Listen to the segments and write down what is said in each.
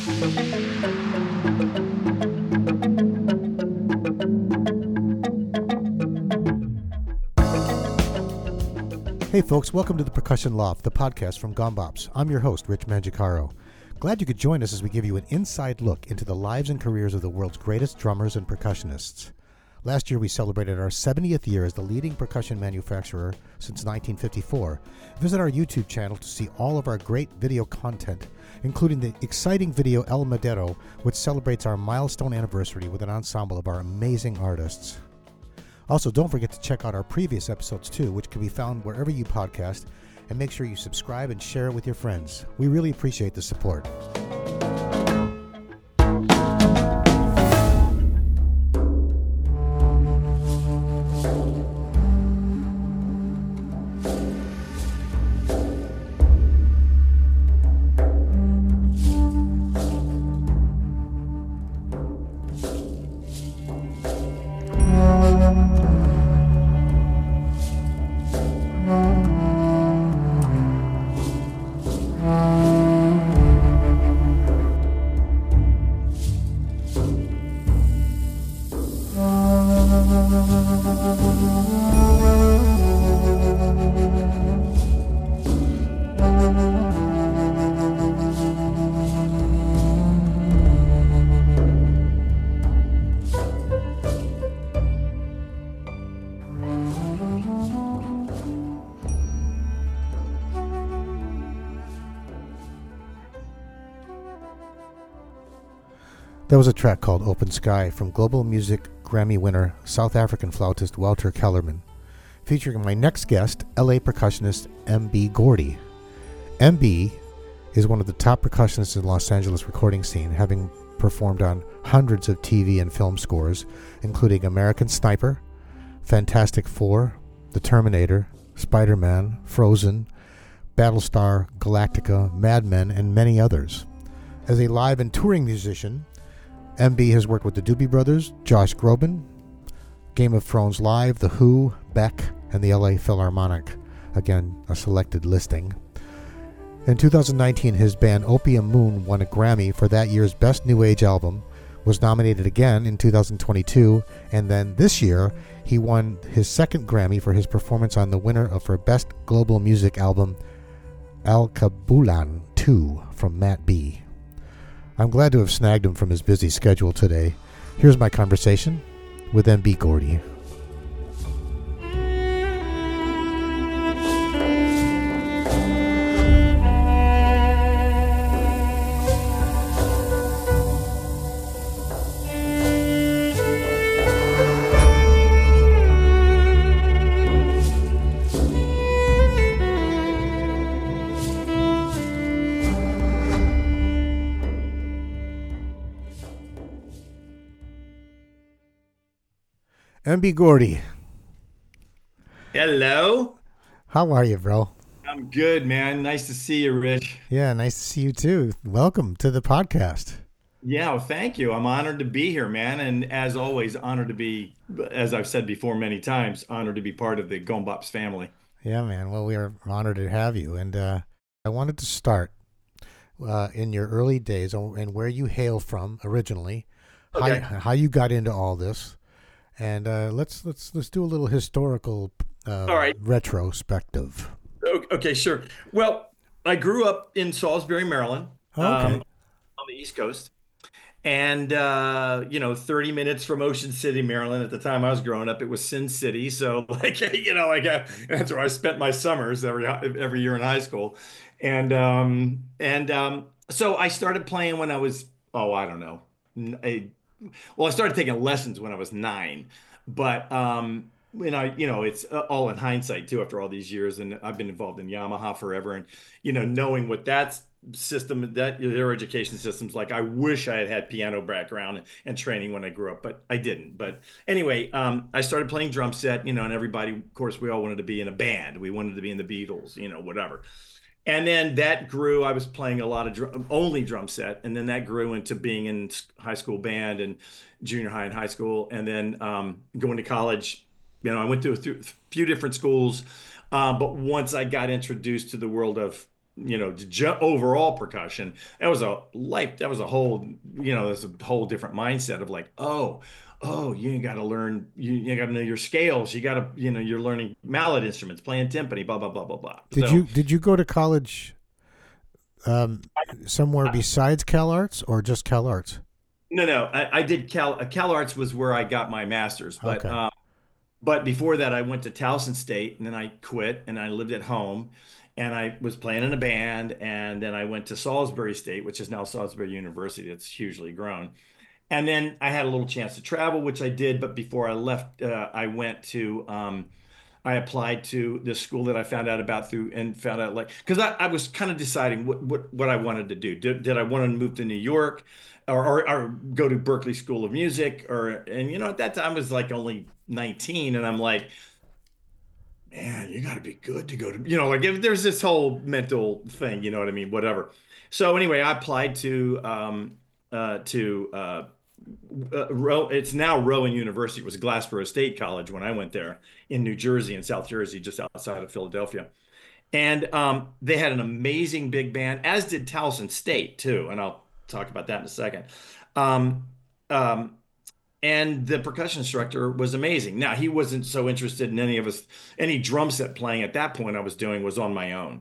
Hey folks, welcome to the Percussion Loft, the podcast from Gombops. I'm your host, Rich Manjicaro. Glad you could join us as we give you an inside look into the lives and careers of the world's greatest drummers and percussionists. Last year we celebrated our 70th year as the leading percussion manufacturer since 1954. Visit our YouTube channel to see all of our great video content, including the exciting video El Madero, which celebrates our milestone anniversary with an ensemble of our amazing artists. Also, don't forget to check out our previous episodes too, which can be found wherever you podcast, and make sure you subscribe and share it with your friends. We really appreciate the support. That was a track called Open Sky from Global Music Grammy winner South African flautist Walter Kellerman, featuring my next guest, LA percussionist M.B. Gordy. M.B. is one of the top percussionists in the Los Angeles recording scene, having performed on hundreds of TV and film scores, including American Sniper, Fantastic Four, The Terminator, Spider-Man, Frozen, Battlestar Galactica, Mad Men, and many others. As a live and touring musician, MB has worked with the Doobie Brothers, Josh Groban, Game of Thrones Live, The Who, Beck, and the LA Philharmonic. Again, a selected listing. In 2019, his band Opium Moon won a Grammy for that year's Best New Age album, was nominated again in 2022, and then this year, he won his second Grammy for his performance on the winner for Best Global Music Album, Al Kabulan 2 from Matt B. I'm glad to have snagged him from his busy schedule today. Here's my conversation with M.B. Gordy. M.B. Gordy. Hello. How are you, bro? I'm good, man. Nice to see you, Rich. Yeah, nice to see you too. Welcome to the podcast. Yeah, well, thank you. I'm honored to be here, man. And as always, honored to be, as I've said before many times, honored to be part of the Gombops family. Yeah, man. Well, we are honored to have you. And I wanted to start in your early days and where you hail from originally, Okay. how you got into all this. And let's do a little historical All right. retrospective. Okay, sure. Well, I grew up in Salisbury, Maryland, Okay. on the East Coast. And, 30 minutes from Ocean City, Maryland. At the time I was growing up, it was Sin City. So, that's where I spent my summers every year in high school. So I started playing when I was, I don't know. I started taking lessons when I was 9, but it's all in hindsight too after all these years, and I've been involved in Yamaha forever, and knowing what that system, that their education system's like, I wish I had had piano background and training when I grew up, but I didn't. But anyway, I started playing drum set, and everybody, of course, we all wanted to be in a band. We wanted to be in the Beatles, whatever. And then that grew. I was playing a lot of only drum set, and then that grew into being in high school band and junior high and high school, and then going to college. I went through a few different schools, but once I got introduced to the world of overall percussion. That was a whole, there's a whole different mindset of like, oh, you got to learn, you got to know your scales. You got to, you're learning mallet instruments, playing timpani, blah, blah, blah, blah, blah. So Did you go to college somewhere besides Cal Arts or just Cal Arts? no, no, I did Cal Arts was where I got my master's, Okay. but before that, I went to Towson State and then I quit and I lived at home and I was playing in a band. And then I went to Salisbury State, which is now Salisbury University. It's hugely grown. And then I had a little chance to travel, which I did. But before I left, I applied to this school that I found out about through and found out like, because I was kind of deciding what I wanted to do. Did I want to move to New York or go to Berklee School of Music and at that time I was like only 19 and I'm like, man, you got to be good to go to, like if there's this whole mental thing, you know what I mean? Whatever. So anyway, I applied it's now Rowan University. It was Glassboro State College when I went there in New Jersey, in South Jersey, just outside of Philadelphia. And they had an amazing big band, as did Towson State too. And I'll talk about that in a second. Um, um, and the percussion instructor was amazing. Now, he wasn't so interested in any drum set playing at that point I was doing was on my own.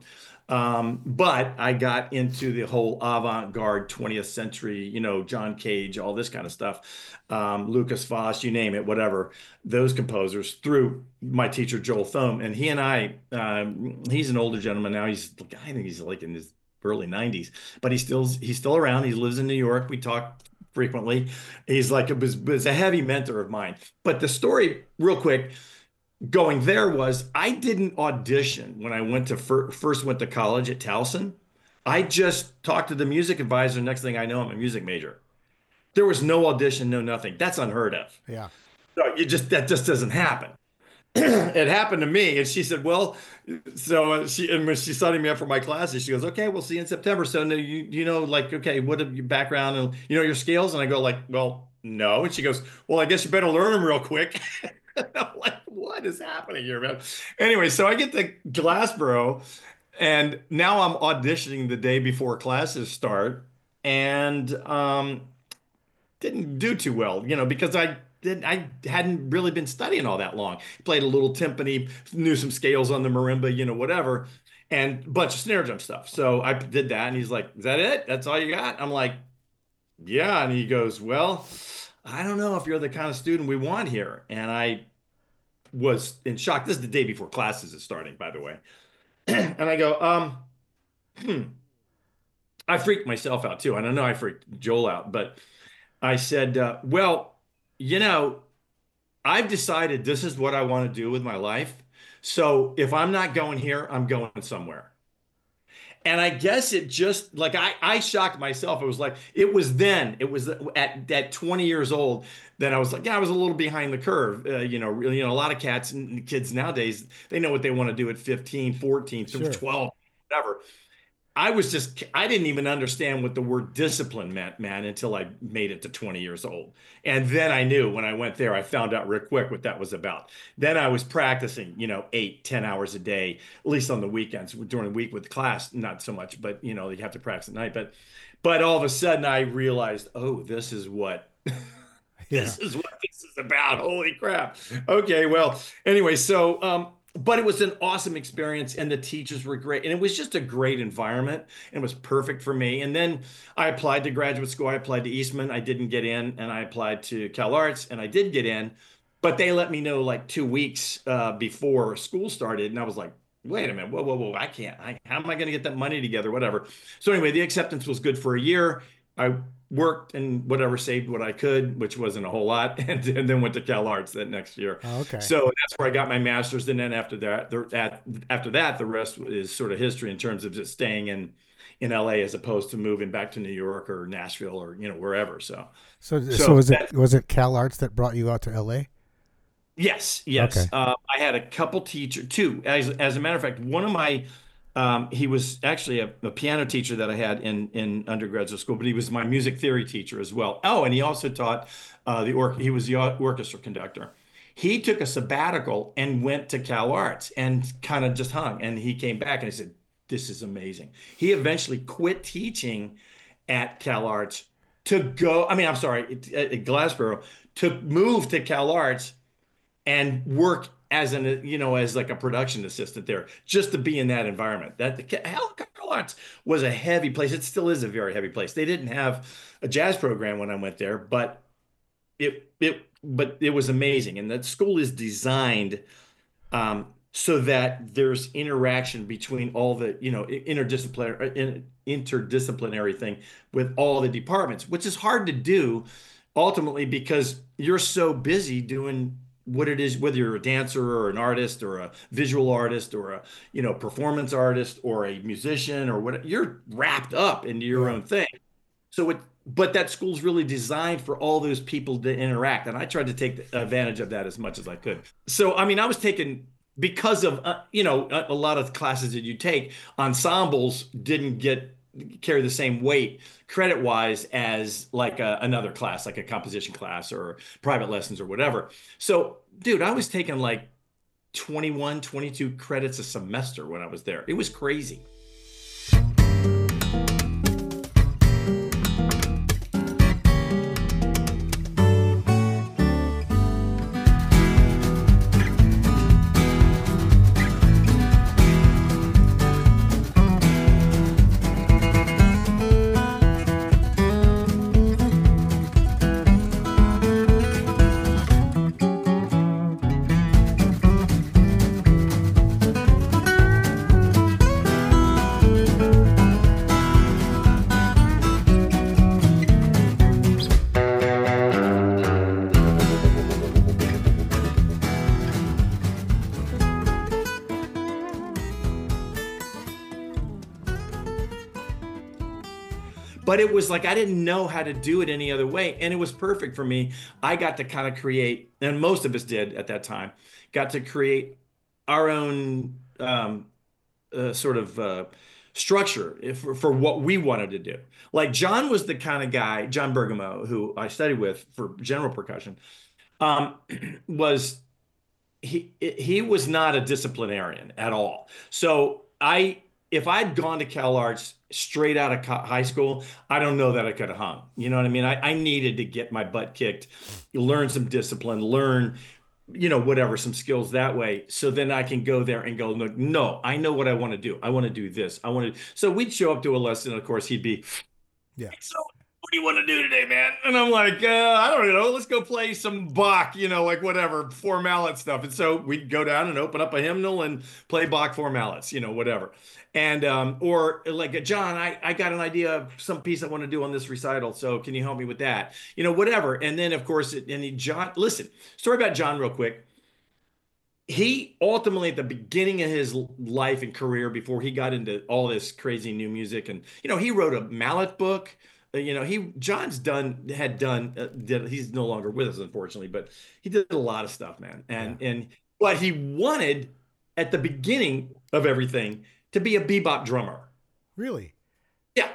But I got into the whole avant-garde 20th century, John Cage, all this kind of stuff, Lucas Foss, you name it, whatever, those composers through my teacher, Joel Thome. And he and he's an older gentleman now. I think he's like in his early 90s, but he's still around. He lives in New York. We talk frequently. He's like was a heavy mentor of mine. But the story, real quick, going there was I didn't audition when I went to first went to college at Towson. I just talked to the music advisor. Next thing I know, I'm a music major. There was no audition, no nothing. That's unheard of. Yeah. So that just doesn't happen. It happened to me, and she said, "Well, and when she's signing me up for my classes, she goes, "Okay, we'll see you in September." So, no, like, okay, what are your background and your scales?" And I go, like, "Well, no." And she goes, "Well, I guess you better learn them real quick." I'm like, "What is happening here, man?" Anyway, so I get to Glassboro, and now I'm auditioning the day before classes start, and didn't do too well, because I hadn't really been studying all that long. Played a little timpani, knew some scales on the marimba, whatever, and a bunch of snare drum stuff. So I did that, and he's like, "Is that it? That's all you got?" I'm like, "Yeah." And he goes, "Well, I don't know if you're the kind of student we want here." And I was in shock. This is the day before classes is starting, by the way. And I go, hmm. I freaked myself out too. And I know I freaked Joel out, but I said, well, you know, I've decided this is what I want to do with my life. So if I'm not going here, I'm going somewhere. And I guess it just like I shocked myself. It was at 20 years old. Then I was like, yeah, I was a little behind the curve. Really, a lot of cats and kids nowadays, they know what they want to do at 15, 14, Sure. 12, whatever. I didn't even understand what the word discipline meant, man, until I made it to 20 years old. And then I knew when I went there, I found out real quick what that was about. Then I was practicing, 8, 10 hours a day, at least on the weekends during the week with class, not so much, but you have to practice at night. But all of a sudden I realized, oh, this is what Yeah. this is what this is about. Holy crap. Okay, well, anyway, but it was an awesome experience and the teachers were great. And it was just a great environment and it was perfect for me. And then I applied to graduate school. I applied to Eastman. I didn't get in. And I applied to Cal Arts and I did get in. But they let me know like 2 weeks before school started. And I was like, wait a minute, whoa, whoa, whoa, how am I going to get that money together? Whatever. So anyway, the acceptance was good for a year. I worked and whatever, saved what I could, which wasn't a whole lot, and then went to Cal Arts that next year. Oh, okay. So that's where I got my master's. And then after that, the rest is sort of history in terms of just staying in LA as opposed to moving back to New York or Nashville or wherever. So was it Cal Arts that brought you out to LA? Yes, Okay. yes. I had a couple teacher too. As a matter of fact, one of my he was actually a piano teacher that I had in undergraduate school, but he was my music theory teacher as well. Oh, and he also taught he was the orchestra conductor. He took a sabbatical and went to Cal Arts and kind of just hung. And he came back and he said, this is amazing. He eventually quit teaching at Cal Arts to go, I mean, I'm sorry, at Glassboro, to move to Cal Arts and work as as like a production assistant there, just to be in that environment. That the Cal Arts was a heavy place. It still is a very heavy place. They didn't have a jazz program when I went there, but it was amazing. And that school is designed so that there's interaction between all the, interdisciplinary thing with all the departments, which is hard to do ultimately because you're so busy doing what it is, whether you're a dancer or an artist or a visual artist or a, performance artist or a musician or what, you're wrapped up into your Yeah. own thing. But that school's really designed for all those people to interact. And I tried to take advantage of that as much as I could. So, I mean, I was taking, because of, a lot of classes that you take, ensembles didn't carry the same weight credit wise as like another class, like a composition class or private lessons or whatever. So, dude, I was taking like 21, 22 credits a semester when I was there. It was crazy. But it was like I didn't know how to do it any other way. And it was perfect for me. I got to kind of create, and most of us did at that time, got to create our own sort of structure for what we wanted to do. Like John was the kind of guy, John Bergamo, who I studied with for general percussion, um, was he was not a disciplinarian at all. So if I'd gone to Cal Arts straight out of high school, I don't know that I could have hung. You know what I mean? I needed to get my butt kicked, learn some discipline, learn, whatever, some skills that way. So then I can go there and go, no, no, I know what I want to do. I want to do this. So we'd show up to a lesson. And of course, he'd be, Yeah. so what do you want to do today, man? And I'm like, I don't know. Let's go play some Bach, like whatever, four mallet stuff. And so we'd go down and open up a hymnal and play Bach four mallets, whatever. And or like John, I got an idea of some piece I want to do on this recital. So can you help me with that? Whatever. And then of course, John, listen, story about John real quick. He ultimately, at the beginning of his life and career, before he got into all this crazy new music, and he wrote a mallet book. John's he's no longer with us, unfortunately, but he did a lot of stuff, man. Yeah. And but he wanted at the beginning of everything to be a bebop drummer. Really? Yeah.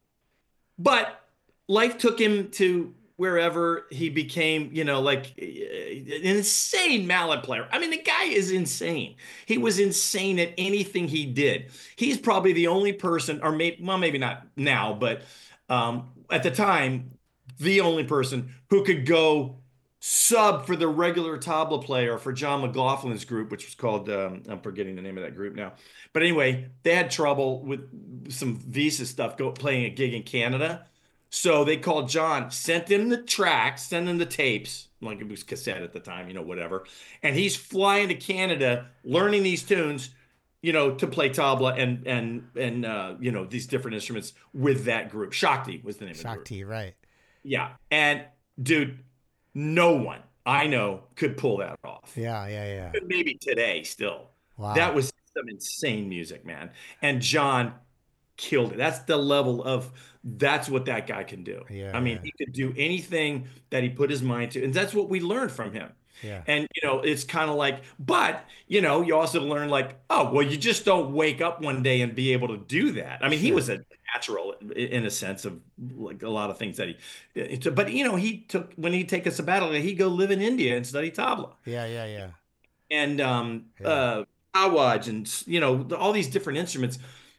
But life took him to wherever he became, like an insane mallet player. I mean, the guy is insane. He was insane at anything he did. He's probably the only person, or maybe not now, but at the time, the only person who could go sub for the regular tabla player for John McLaughlin's group, which was called, I'm forgetting the name of that group now. But anyway, they had trouble with some visa stuff playing a gig in Canada. So they called John, sent him the tracks, sent him the tapes, like it was cassette at the time, whatever. And he's flying to Canada, learning these tunes, to play tabla and these different instruments with that group. Shakti was the name of the group. Shakti, right. Yeah. And dude, no one I know could pull that off. Yeah. Maybe today still. Wow. That was some insane music, man. And John killed it. That's what that guy can do. Yeah. I mean, he could do anything that he put his mind to. And that's what we learned from him. Yeah. And, it's kind of like, but, you also learn like, oh, well, you just don't wake up one day and be able to do that. I mean, he was a natural in a sense of like a lot of things that but, when he'd take a sabbatical, he'd go live in India and study tabla. Yeah. And, awaj and, all these different instruments.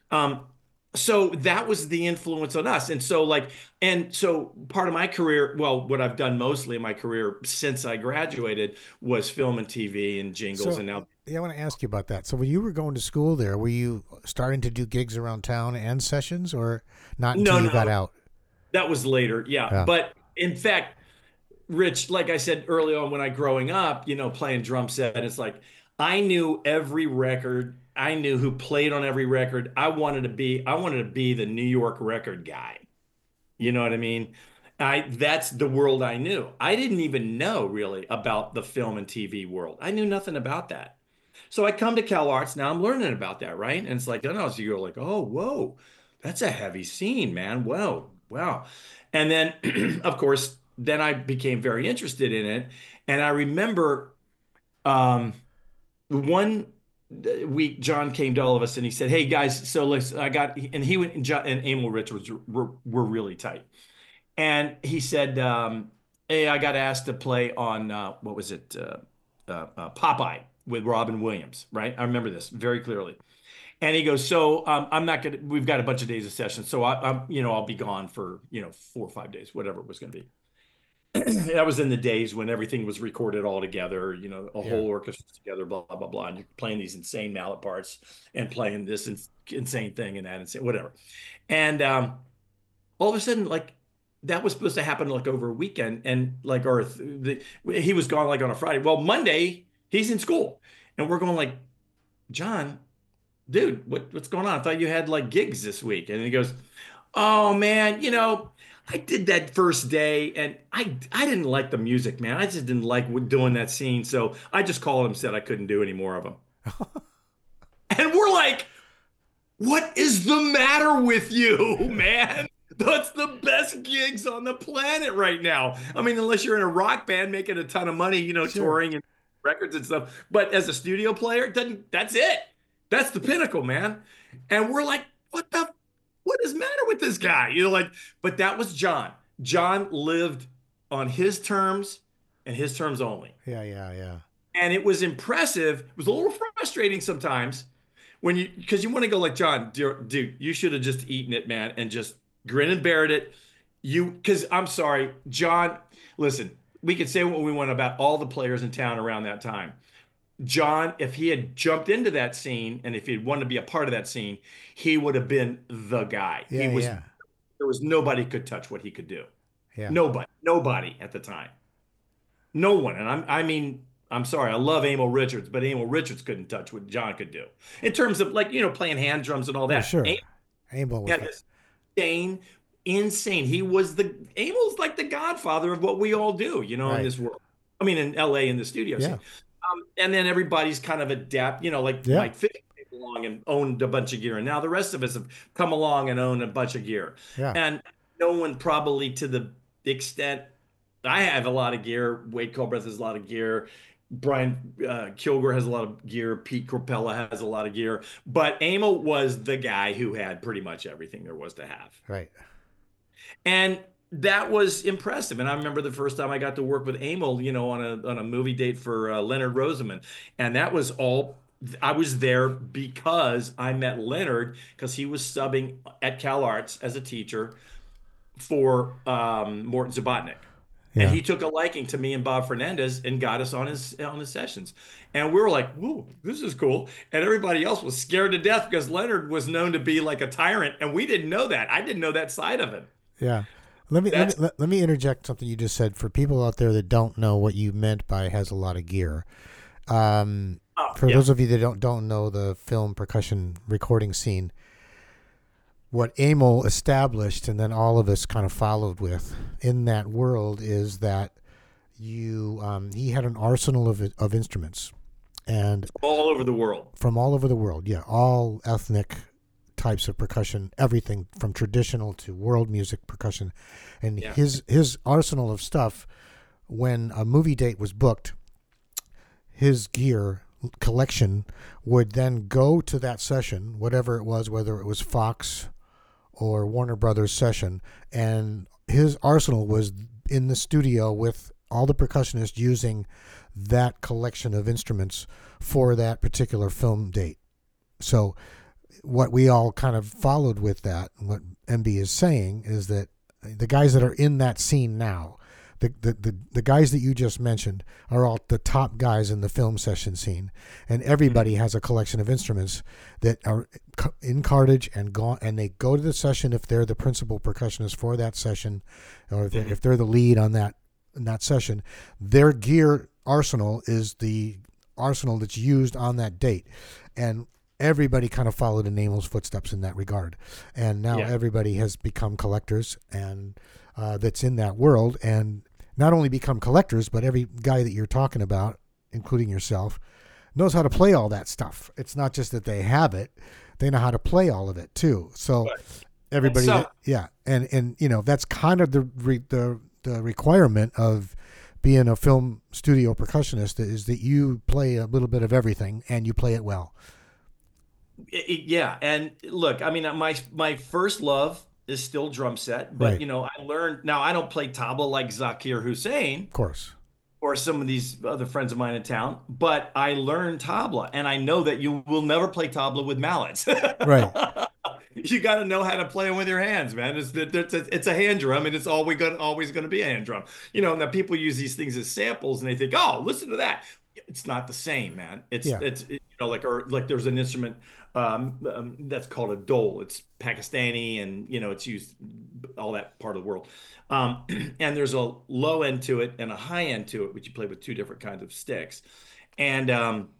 Um, so that was the influence on us. And so part of my career, well, what I've done mostly in my career since I graduated was film and TV and jingles. So, And now, yeah, I want to ask you about that. So, when you were going to school there, were you starting to do gigs around town and sessions, or not until no, you got no, out? that was later. Yeah. Yeah. But in fact, Rich, like I said early on when I growing up, playing drum set, it's like I knew every record. I knew who played on every record. I wanted to be the New York record guy. You know what I mean? That's the world I knew. I didn't even know really about the film and TV world. I knew nothing about that. So I come to Cal Arts, now I'm learning about that, right? And it's like, I don't know, so you're like, oh, whoa, that's a heavy scene, man. Whoa, wow. And then, of course, then I became very interested in it. And I remember um, one week, John came to all of us and he said, hey guys, so listen, and he went, and John and Emil Richards were really tight. And he said, hey, I got asked to play on, what was it? Popeye with Robin Williams, right? I remember this very clearly. And he goes, so I'm not gonna. We've got a bunch of days of sessions, so I'll be gone for 4 or 5 days, whatever it was going to be. That was in the days when everything was recorded all together, a Yeah. whole orchestra together, blah blah blah, and you're playing these insane mallet parts and playing this insane thing and that insane whatever. And all of a sudden, like that was supposed to happen like over a weekend, and like he was gone like on a Friday. Well, Monday he's in school, and we're going like, John, dude, what's going on? I thought you had like gigs this week. And he goes, oh man, I did that first day and I didn't like the music, man. I just didn't like doing that scene. So I just called him, said I couldn't do any more of them. And we're like, what is the matter with you, man? That's the best gigs on the planet right now. I mean, unless you're in a rock band making a ton of money, Sure. touring and records and stuff. But as a studio player, that's it. That's the pinnacle, man. And we're like, what is the matter with this guy? But that was John. John lived on his terms and his terms only. Yeah, yeah, yeah. And it was impressive. It was a little frustrating sometimes because you want to go like, John, dude, you should have just eaten it, man, and just grin and bear it. Because I'm sorry, John, listen, we could say what we want about all the players in town around that time. John, if he had jumped into that scene and if he'd wanted to be a part of that scene, he would have been the guy. Yeah, yeah, There was nobody could touch what he could do. yeah. Nobody at the time. No one. And I'm sorry, I love Emil Richards, but Emil Richards couldn't touch what John could do in terms of like, playing hand drums and all Oh, that. sure. Aimbo was Yeah, this insane. Emel's like the godfather of what we all do, in right. this world. I mean, in LA in the studio Yeah, scene. And then everybody's kind of adapt, like yeah, Mike Fish came along and owned a bunch of gear. And now the rest of us have come along and owned a bunch of gear. yeah. And no one probably to the extent I have a lot of gear. Wade Colbreth has a lot of gear. Brian Kilgore has a lot of gear. Pete Corpella has a lot of gear. But Emil was the guy who had pretty much everything there was to have. Right. And that was impressive. And I remember the first time I got to work with Emil, on a movie date for Leonard Rosenman. And that was all, I was there because I met Leonard because he was subbing at Cal Arts as a teacher for Morton Zubotnik. And Yeah. he took a liking to me and Bob Fernandez and got us on his sessions. And we were like, "Whoa, this is cool." And everybody else was scared to death because Leonard was known to be like a tyrant, and we didn't know that. I didn't know that side of him. Yeah. That's Let me interject something you just said for people out there that don't know what you meant by has a lot of gear. For yeah. those of you that don't know the film percussion recording scene, what Emil established and then all of us kind of followed with in that world is that he had an arsenal of instruments and All over the world. from all over the world. Yeah, all ethnic types of percussion, everything from traditional to world music percussion. And Yeah. his arsenal of stuff, when a movie date was booked, his gear collection would then go to that session, whatever it was, whether it was Fox or Warner Brothers session, and his arsenal was in the studio with all the percussionists using that collection of instruments for that particular film date. So what we all kind of followed with that, and what MB is saying is that the guys that are in that scene now, the guys that you just mentioned are all the top guys in the film session scene, and everybody has a collection of instruments that are in cartage and gone, and they go to the session if they're the principal percussionist for that session, or if they're the lead on that in that session. Their gear arsenal is the arsenal that's used on that date, and everybody kind of followed in Namel's footsteps in that regard, and now everybody has become collectors, and that's in that world, and not only become collectors, but every guy that you're talking about, including yourself, knows how to play all that stuff. It's not just that they have it; they know how to play all of it too. So Right. everybody, So, and that's kind of the requirement of being a film studio percussionist, is that you play a little bit of everything and you play it well. yeah, and look, I mean, my first love is still drum set, but Right. I learned now I don't play tabla like Zakir Hussein Of course. or some of these other friends of mine in town, but I learned tabla, and I know that you will never play tabla with mallets. Right. You got to know how to play them with your hands, man. It's a hand drum, and it's always going to be a hand drum. Now people use these things as samples, and they think, "Oh, listen to that." It's not the same, man. Yeah. Like there's an instrument that's called a dole. It's Pakistani, and it's used all that part of the world. And there's a low end to it and a high end to it, which you play with two different kinds of sticks. And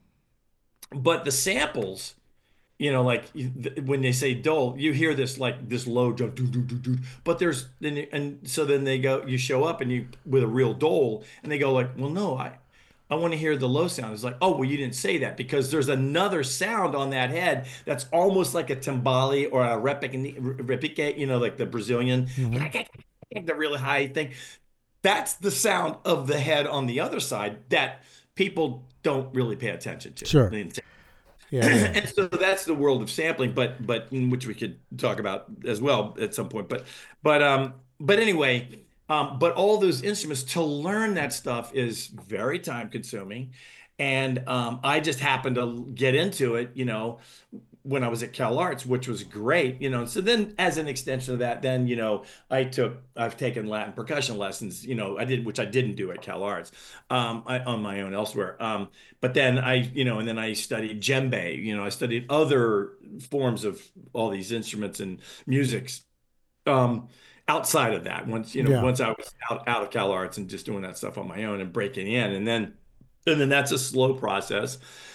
but the samples, like when they say dole, you hear this like this low drum, doo, doo, doo, doo. But and so then you show up and you with a real dole, and they go like, well, no, I want to hear the low sound. It's like, oh, well, you didn't say that because there's another sound on that head that's almost like a timbale or a repique, like the Brazilian, Hmm. the really high thing. That's the sound of the head on the other side that people don't really pay attention to. Sure. Yeah. Yeah. And so that's the world of sampling, but in which we could talk about as well at some point. But anyway, but all those instruments to learn that stuff is very time consuming, and I just happened to get into it, when I was at Cal Arts, which was great, So then, as an extension of that, then I've taken Latin percussion lessons, which I didn't do at Cal Arts, on my own elsewhere. But then and then I studied djembe, I studied other forms of all these instruments and musics. Um, Outside of that, Yeah. once I was out of Cal Arts and just doing that stuff on my own and breaking in, and then that's a slow process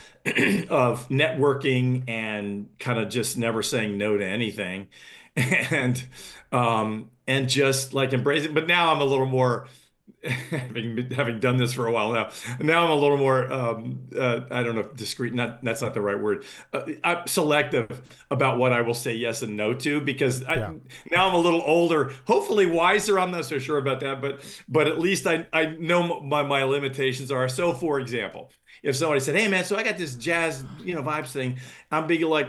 of networking and kind of just never saying no to anything, and just like embracing. But now I'm a little more, having done this for a while now. Now I'm a little more I don't know if discreet. Not That's not the right word. I'm selective about what I will say yes and no to, because Yeah. now I'm a little older, hopefully wiser. I'm not so sure about that, but at least I know my limitations are. So, for example, if somebody said, "Hey, man, so I got this jazz, vibes thing," I'm being like,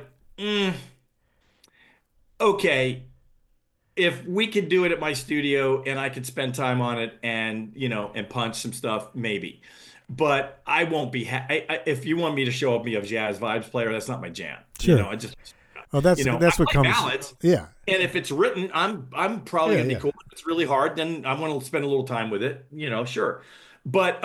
okay, if we could do it at my studio and I could spend time on it and and punch some stuff, maybe. But I won't be if you want me to show up be a jazz vibes player, that's not my jam. Sure. I just Oh, that's I what play comes. ballads, Yeah. and if it's written, I'm probably Yeah. gonna be Yeah. cool. If it's really hard, then I want to spend a little time with it, sure. But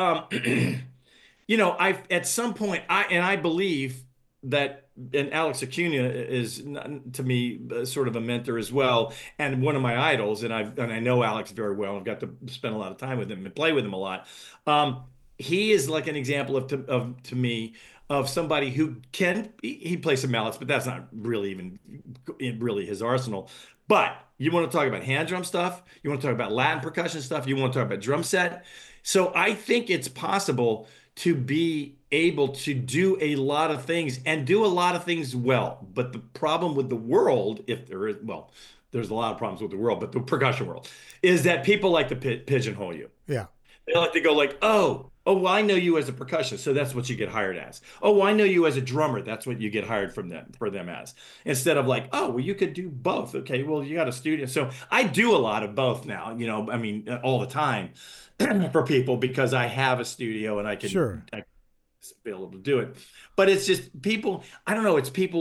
I at some point I believe that, and Alex Acuna is to me sort of a mentor as well, and one of my idols, and I know Alex very well. I've got to spend a lot of time with him and play with him a lot. He is like an example to me of somebody who he plays some mallets, but that's not really even really his arsenal. But you want to talk about hand drum stuff, you want to talk about Latin percussion stuff, you want to talk about drum set. So I think it's possible to be able to do a lot of things and do a lot of things well. But the problem with the world, if there is, well, there's a lot of problems with the world, but the percussion world is that people like to pigeonhole you. Yeah. They like to go like, well, I know you as a percussionist, so that's what you get hired as. Oh, well, I know you as a drummer, that's what you get hired for them as. Instead of like, oh, well, you could do both. Okay, well, you got a studio. So I do a lot of both now, I mean, all the time for people, because I have a studio and I Sure. can be able to do it. But it's just people, I don't know, it's people's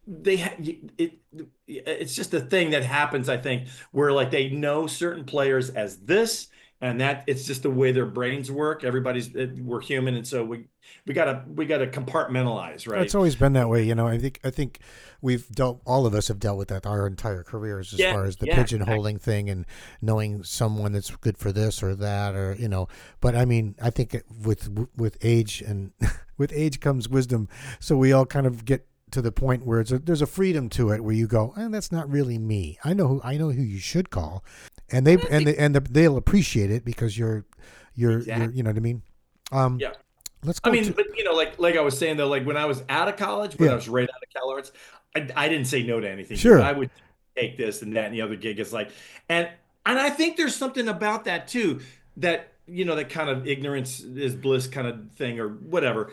it it's just a thing that happens, I think, where like they know certain players as this, and that it's just the way their brains work. We're human, and so we gotta compartmentalize, It's right? always been that way, you know. I think all of us have dealt with that our entire careers, as Yeah, far as the yeah, exactly. pigeonholing thing and knowing someone that's good for this or that, or you know. But I mean, I think with age and with age comes wisdom, so we all kind of get to the point where there's a freedom to it, where you go, that's not really me. I know who you should call, and I think they'll appreciate it because you're exactly. you know what I mean. Um, Yeah. let's I go mean, to but like I was saying though, like when I was out of college, when I yeah, was right out of CalArts, I didn't say no to anything, dude. I sure. would take this and that and the other gig. It's like, and and I think there's something about that too, that that kind of ignorance is bliss kind of thing or whatever,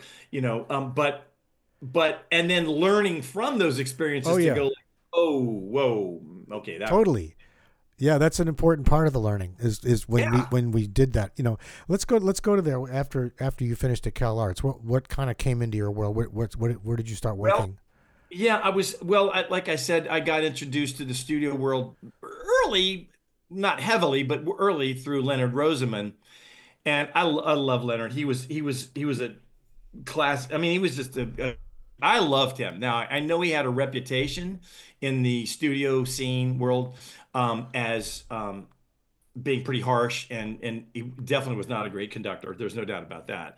but and then learning from those Oh experiences to yeah. go like, oh, whoa, okay, that Totally. Yeah, that's an important part of the learning is when we yeah. when we did that. You know, let's go to there after you finished at Cal Arts. What kind of came into your world? Where did you start Well, working? yeah, like I said, I got introduced to the studio world early, not heavily, but early through Leonard Rosenman. And I love Leonard. He was a class. I mean, he was just I loved him. Now, I know he had a reputation in the studio scene world as being pretty harsh, and he definitely was not a great conductor. There's no doubt about that.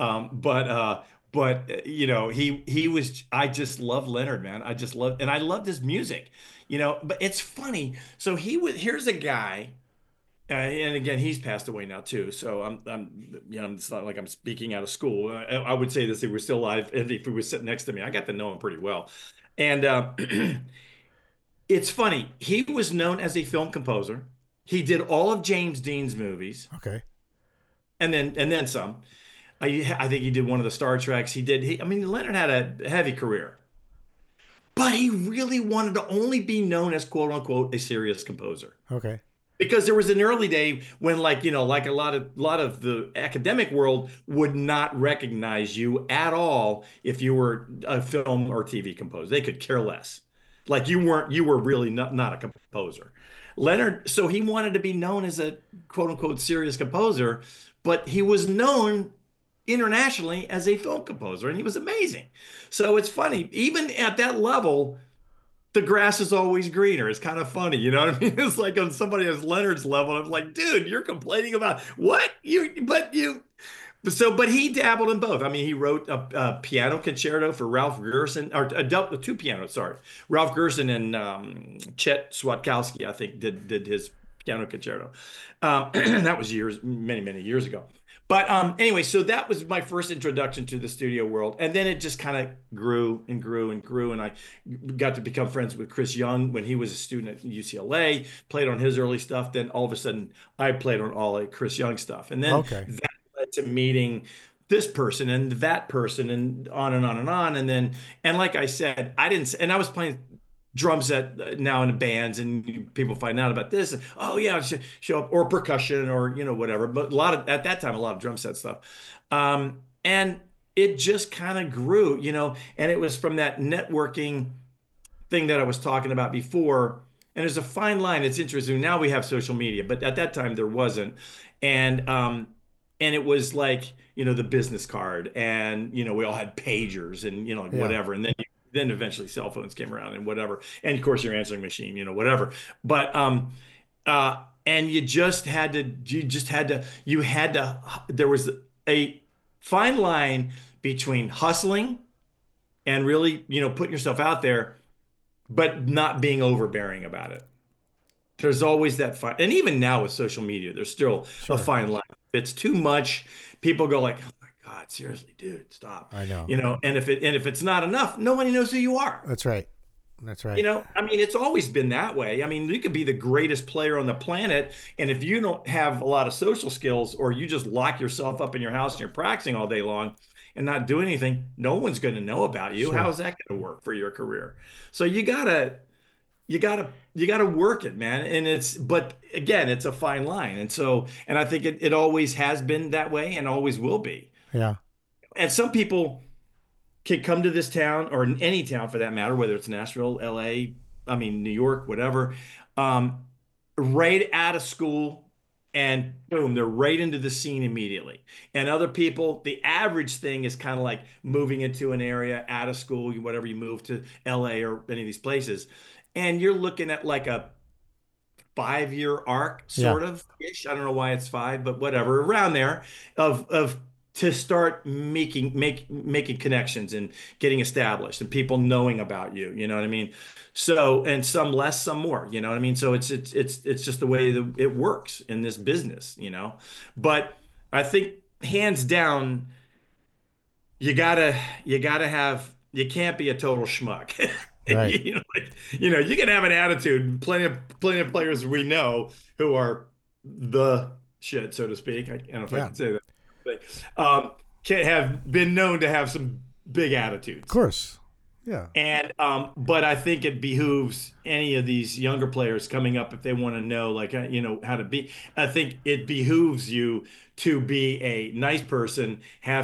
But he was. I just love Leonard, man. And I loved his music. But it's funny. So he was. Here's a guy. And again, he's passed away now too. So it's not like I'm speaking out of school. I would say this if he was still alive, and if he was sitting next to me, I got to know him pretty well. And it's funny. He was known as a film composer. He did all of James Dean's movies, Okay. and then some. I think he did one of the Star Treks. I mean, Leonard had a heavy career, but he really wanted to only be known as quote unquote a serious composer. Okay. Because there was an early day when like a lot of the academic world would not recognize you at all if you were a film or TV composer. They could care less. Like you were really not a composer. Leonard, so he wanted to be known as a quote unquote serious composer, but he was known internationally as a film composer, and he was amazing. So it's funny, even at that level, the grass is always greener. It's kind of funny, you know what I mean? It's like on somebody as Leonard's level, I'm like, dude, you're complaining about what but he dabbled in both. I mean, he wrote a piano concerto for Ralph Gerson, or two pianos, sorry. Ralph Gerson and Chet Swatkowski, I think, did his piano concerto. That was many, many years ago. But anyway, so that was my first introduction to the studio world. And then it just kind of grew and grew and grew. And I got to become friends with Chris Young when he was a student at UCLA, played on his early stuff. Then all of a sudden, I played on all of Chris Young stuff. And then Okay. that led to meeting this person and that person and on and on and on. And like I said, and I was playing drum set now in the bands, and people find out about this, and oh yeah, show up, or percussion, or whatever. But at that time, a lot of drum set stuff. And it just kind of grew, and it was from that networking thing that I was talking about before. And there's a fine line. It's interesting. Now we have social media, but at that time there wasn't. And it was like, the business card, and we all had pagers and Yeah. whatever. And then eventually cell phones came around and whatever. And of course your answering machine, whatever. But and you had to there was a fine line between hustling and really, putting yourself out there, but not being overbearing about it. There's always that fine, and even now with social media, there's still a Sure. fine line. If it's too much, people go like, "Oh my God, seriously, dude, stop." I know. And if it's not enough, nobody knows who you are. That's right. That's right. I mean, it's always been that way. I mean, you could be the greatest player on the planet, and if you don't have a lot of social skills, or you just lock yourself up in your house and you're practicing all day long and not doing anything, no one's going to know about you. How Sure. is that going to work for your career? So you gotta work it, man. But again, it's a fine line. And I think it always has been that way and always will be. Yeah. And some people can come to this town or in any town for that matter, whether it's Nashville, LA, I mean, New York, whatever, um, right out of school and boom, they're right into the scene immediately. And other people, the average thing is kind of like moving into an area out of school, whatever you move to LA or any of these places. And you're looking at like a 5 year arc, Yeah. sort of ish. I don't know why it's five, but whatever, around there of to start making connections and getting established and people knowing about you. You know what I mean? So, and some less, some more. You know what I mean? So it's just the way that it works in this business. But I think hands down you gotta have you can't be a total schmuck. Right. You can have an attitude. Plenty of players we know who are the shit, so to speak. I don't know if I Yeah. can say that, but can have been known to have some big Of attitudes. course. Yeah. And but I think it behooves any of these younger players coming up if they want to know, like how to be. I think it behooves you to be a nice person,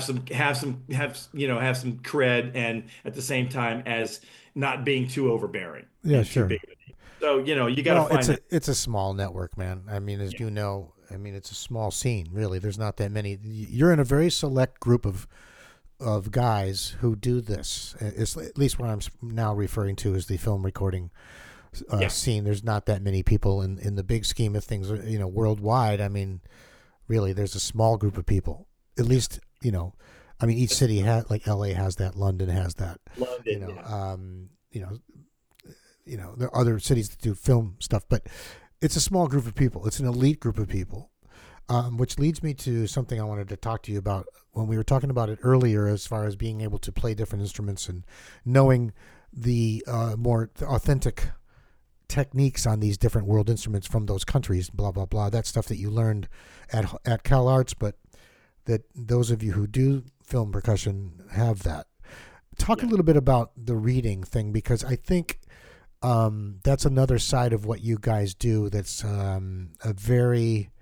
have some cred, and at the same time as not being too overbearing Yeah, and too sure. big. So you got to Well, find that. it's a small network, man. I mean, as Yeah, you know, I mean, it's a small scene, really. There's not that many. You're in a very select group of guys who do this. It's at least what I'm now referring to as the film recording yeah, scene. There's not that many people in the big scheme of things. Worldwide. I mean, really, there's a small group of people. At least, I mean, each city has, like LA has that, London has that. You London. know, Yeah, um, you know, there are other cities that do film stuff, but it's a small group of people. It's an elite group of people, which leads me to something I wanted to talk to you about when we were talking about it earlier, as far as being able to play different instruments and knowing the more authentic techniques on these different world instruments from those countries, blah blah blah. That stuff that you learned at Cal Arts, but that those of you who do film percussion have that. Talk a yeah, little bit about the reading thing, because I think that's another side of what you guys do. That's a very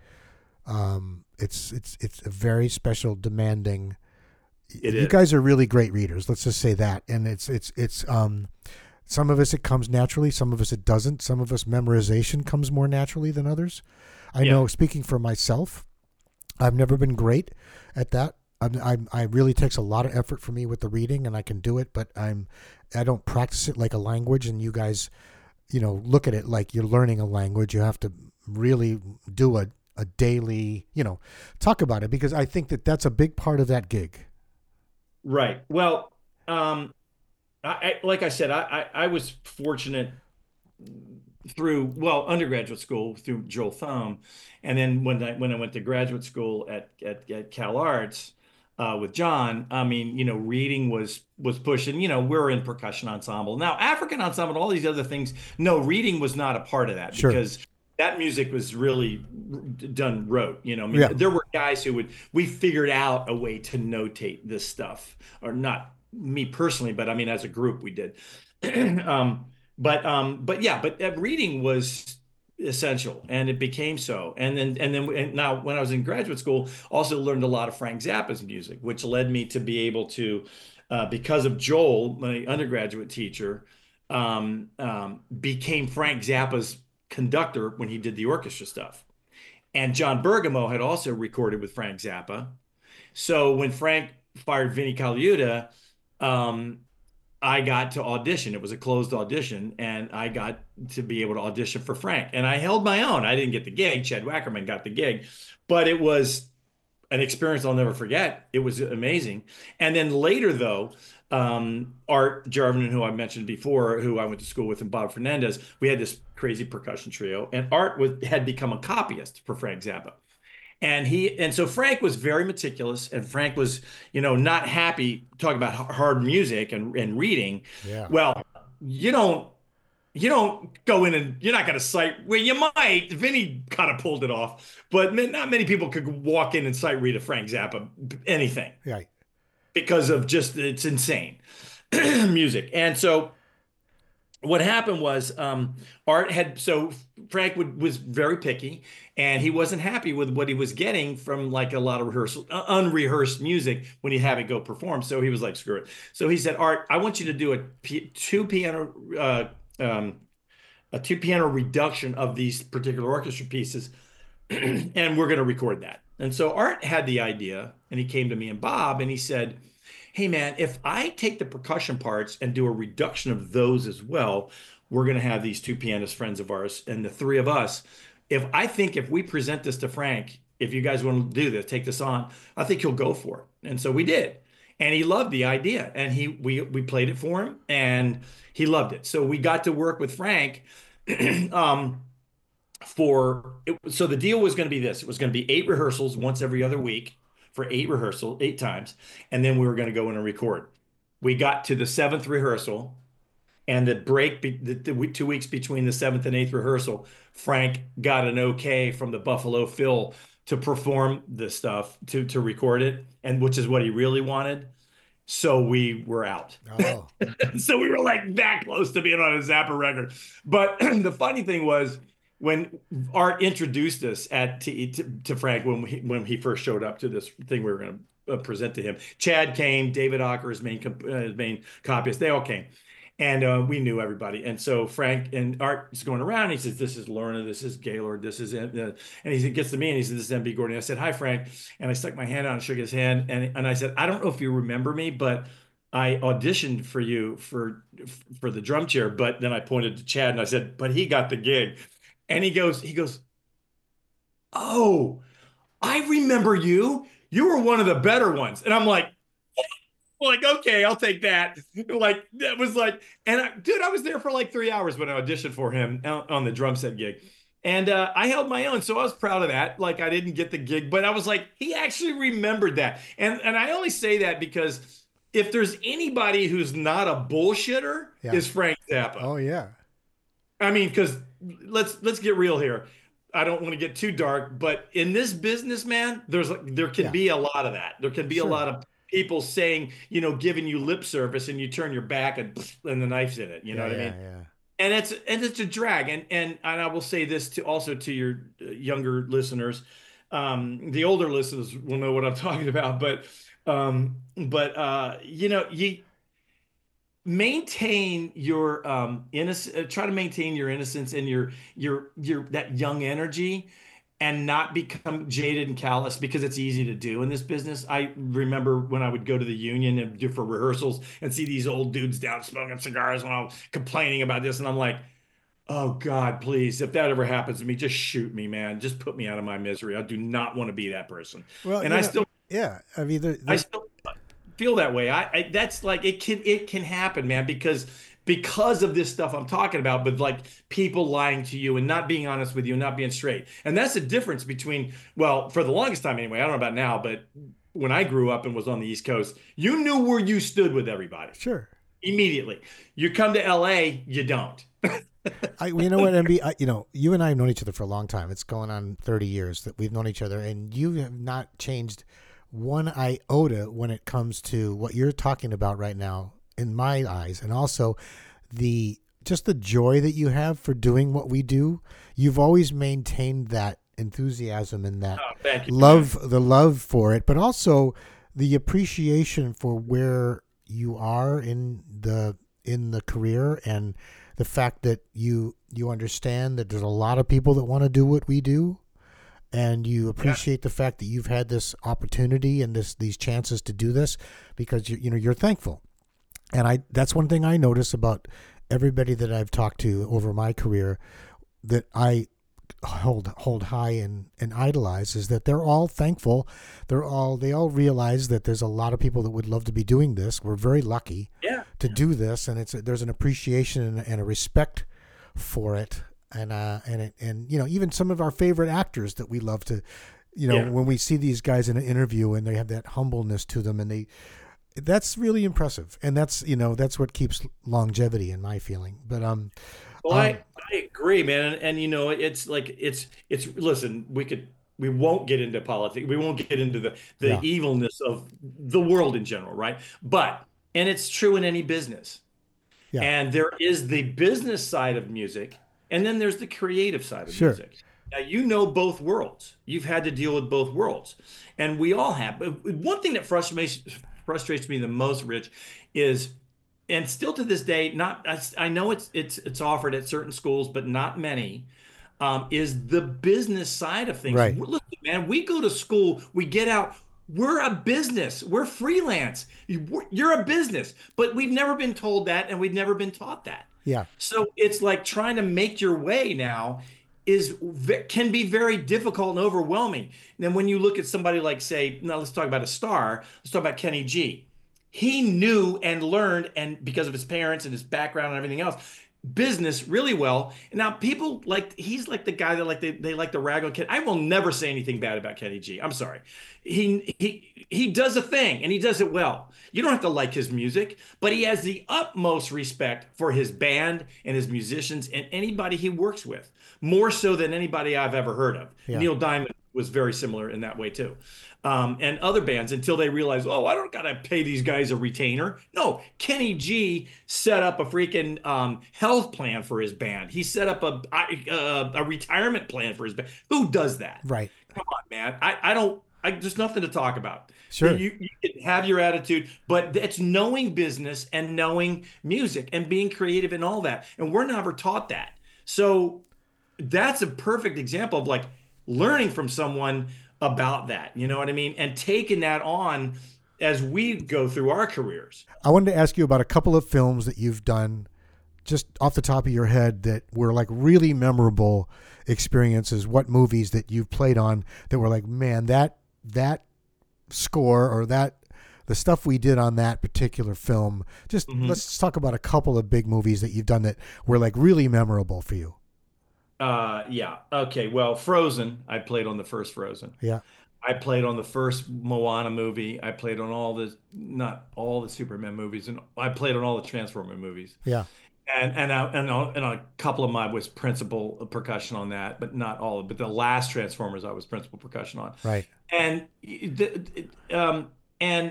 it's a very special, demanding. it You is. guys are really great readers. Let's just say that. And it's some of us it comes naturally, some of us it doesn't. Some of us memorization comes more naturally than others. I Yeah, know, speaking for myself, I've never been great at that. I really takes a lot of effort for me with the reading, and I can do it, but I don't practice it like a language. And you guys, look at it like you're learning a language. You have to really do a daily, talk about it, because I think that that's a big part of that gig. right. Well, like I said, I was fortunate through undergraduate school through Joel Thumb, and then when I went to graduate school at Cal Arts with John, I mean, reading was pushing. We're in percussion ensemble now, African ensemble, all these other things. No, reading was not a part of that Sure. because that music was really done rote. I mean, Yeah. there were guys we figured out a way to notate this stuff, or not me personally, but I mean, as a group, we did. um, but yeah, but reading was essential, and it became so. And now, when I was in graduate school, also learned a lot of Frank Zappa's music, which led me to be able to, because of Joel, my undergraduate teacher, became Frank Zappa's conductor when he did the orchestra stuff. And John Bergamo had also recorded with Frank Zappa. So when Frank fired Vinnie Colaiuta, um, I got to audition. It was a closed audition, and I got to be able to audition for Frank. And I held my own. I didn't get the gig. Chad Wackerman got the gig, but it was an experience I'll never forget. It was amazing. And then later, though, Art Jarvin, who I mentioned before, who I went to school with, and Bob Fernandez, we had this crazy percussion trio, and Art had become a copyist for Frank Zappa. And so Frank was very meticulous, and Frank was, not happy talking about hard music and reading. Yeah. Well, you don't you don't go in and you're not going to cite. Well, you might. Vinny kind of pulled it off, but not many people could walk in and cite read a Frank Zappa anything Yeah. because of just it's insane music. And so what happened was Art had so Frank was very picky, and he wasn't happy with what he was getting from like a lot of rehearsal unrehearsed music when he had it go perform. So he was like, screw it. So he said, Art, I want you to do a two piano reduction of these particular orchestra pieces, and we're going to record that. And so Art had the idea, and he came to me and Bob, and he said, hey man, if I take the percussion parts and do a reduction of those as well, we're going to have these two pianist friends of ours and the three of us. If we present this to Frank, if you guys want to do this, take this on, I think he'll go for it. And so we did. And he loved the idea. And we played it for him and he loved it. So we got to work with Frank um, so the deal was going to be this. It was going to be 8 rehearsals once every other week for 8 rehearsals, 8 times, and then we were going to go in and record. We got to the seventh rehearsal, and the break, the 2 weeks between the seventh and eighth rehearsal, Frank got an okay from the Buffalo Phil to perform the stuff to record it, and which is what he really wanted. So we were out. Oh, So we were like that close to being on a Zappa record. But the funny thing was when Art introduced us to Frank when he first showed up to this thing we were going to present to him. Chad came, David Ocker, his main copyist, they all came. And we knew everybody. And so Frank and Art is going around. And he says, this is Lorna, this is Gaylord, this is, and he gets to me and he says, this is MB Gordy. I said, hi, Frank. And I stuck my hand out and shook his hand. And I said, I don't know if you remember me, but I auditioned for you for the drum chair. But then I pointed to Chad and I said, but he got the gig. And he goes, oh, I remember you. You were one of the better ones. And I'm like, okay, I'll take that. Like that was like, and dude, I was there for like 3 hours when I auditioned for him on the drum set gig, and I held my own, so I was proud of that. Like I didn't get the gig, but I was like, he actually remembered that, and I only say that because if there's anybody who's not a bullshitter, yeah. is Frank Zappa. Oh, yeah. I mean, because let's get real here. I don't want to get too dark, but in this business, man, there can Yeah. be a lot of that. There can be a Sure. lot of people saying, giving you lip service, and you turn your back and the knife's in it. You know Yeah, what I yeah, mean? yeah. And it's a drag. And I will say this to your younger listeners. The older listeners will know what I'm talking about, but you maintain your innocence, try to maintain your innocence and your that young energy, and not become jaded and callous, because it's easy to do in this business. I remember when I would go to the union and do for rehearsals and see these old dudes down smoking cigars when I was complaining about this, and I'm like, oh God, please, if that ever happens to me, just shoot me, man. Just put me out of my misery. I do not want to be that person. Well, And yeah. I mean, I still feel that way. That's like it can happen, man, because of this stuff I'm talking about, but like people lying to you and not being honest with you and not being straight. And that's the difference between, well, for the longest time anyway, I don't know about now, but when I grew up and was on the East Coast, you knew where you stood with everybody sure. immediately. You come to LA, you don't. You know what, MB, you and I have known each other for a long time. It's going on 30 years that we've known each other, and you have not changed one iota when it comes to what you're talking about right now, in my eyes, and also just the joy that you have for doing what we do. You've always maintained that enthusiasm and that Oh, thank you, man. the love for it, but also the appreciation for where you are in the career, and the fact that you understand that there's a lot of people that want to do what we do, and you Yeah. appreciate the fact that you've had this opportunity and these chances to do this, because you're thankful. And that's one thing I notice about everybody that I've talked to over my career, that I hold high and idolize, is that they're all thankful. They all realize that there's a lot of people that would love to be doing this. We're very lucky Yeah. to do this, and there's an appreciation and a respect for it, and even some of our favorite actors that we love to, Yeah. when we see these guys in an interview and they have that humbleness to them, and that's really impressive, and that's what keeps longevity in my feeling. But Well, um I agree, man. And it's like listen, we won't get into politics. We won't get into the yeah, evilness of the world in general, right? And it's true in any business. Yeah. And there is the business side of music, and then there's the creative side of Sure. music. Now, you know both worlds. You've had to deal with both worlds, and we all have. But one thing that frustrates me the most, Rich, is, and still to this day, not I know it's offered at certain schools, but not many. Is the business side of things. Right. Look, man, we go to school, we get out. We're a business. We're freelance. You're a business, but we've never been told that, and we've never been taught that. Yeah. So it's like trying to make your way now can be very difficult and overwhelming. And then when you look at somebody like, say, now let's talk about a star. Let's talk about Kenny G. He knew and learned, and because of his parents and his background and everything else, business really well. And now people like he's like the guy that like they like to rag on Kenny. I will never say anything bad about Kenny G. I'm sorry. He does a thing and he does it well. You don't have to like his music, but he has the utmost respect for his band and his musicians and anybody he works with, more so than anybody I've ever heard of. Yeah. Neil Diamond was very similar in that way too. And other bands until they realize, oh, I don't gotta pay these guys a retainer. No, Kenny G set up a freaking health plan for his band. He set up a retirement plan for his band. Who does that? Right. Come on, man. I don't. There's nothing to talk about. Sure. You can have your attitude, but it's knowing business and knowing music and being creative and all that. And we're never taught that. So that's a perfect example of like learning from someone about that. You know what I mean? And taking that on as we go through our careers. I wanted to ask you about a couple of films that you've done just off the top of your head that were like really memorable experiences. What movies that you've played on that were like, man, that score or the stuff we did on that particular film. Just let's talk about a couple of big movies that you've done that were like really memorable for you. Yeah. Okay. Well, Frozen, I played on the first Frozen. Yeah. I played on the first Moana movie. I played on not all the Superman movies, and I played on all the Transformer movies. Yeah. And a couple of mine was principal percussion on that, but not all. But the last Transformers, I was principal percussion on. Right. And and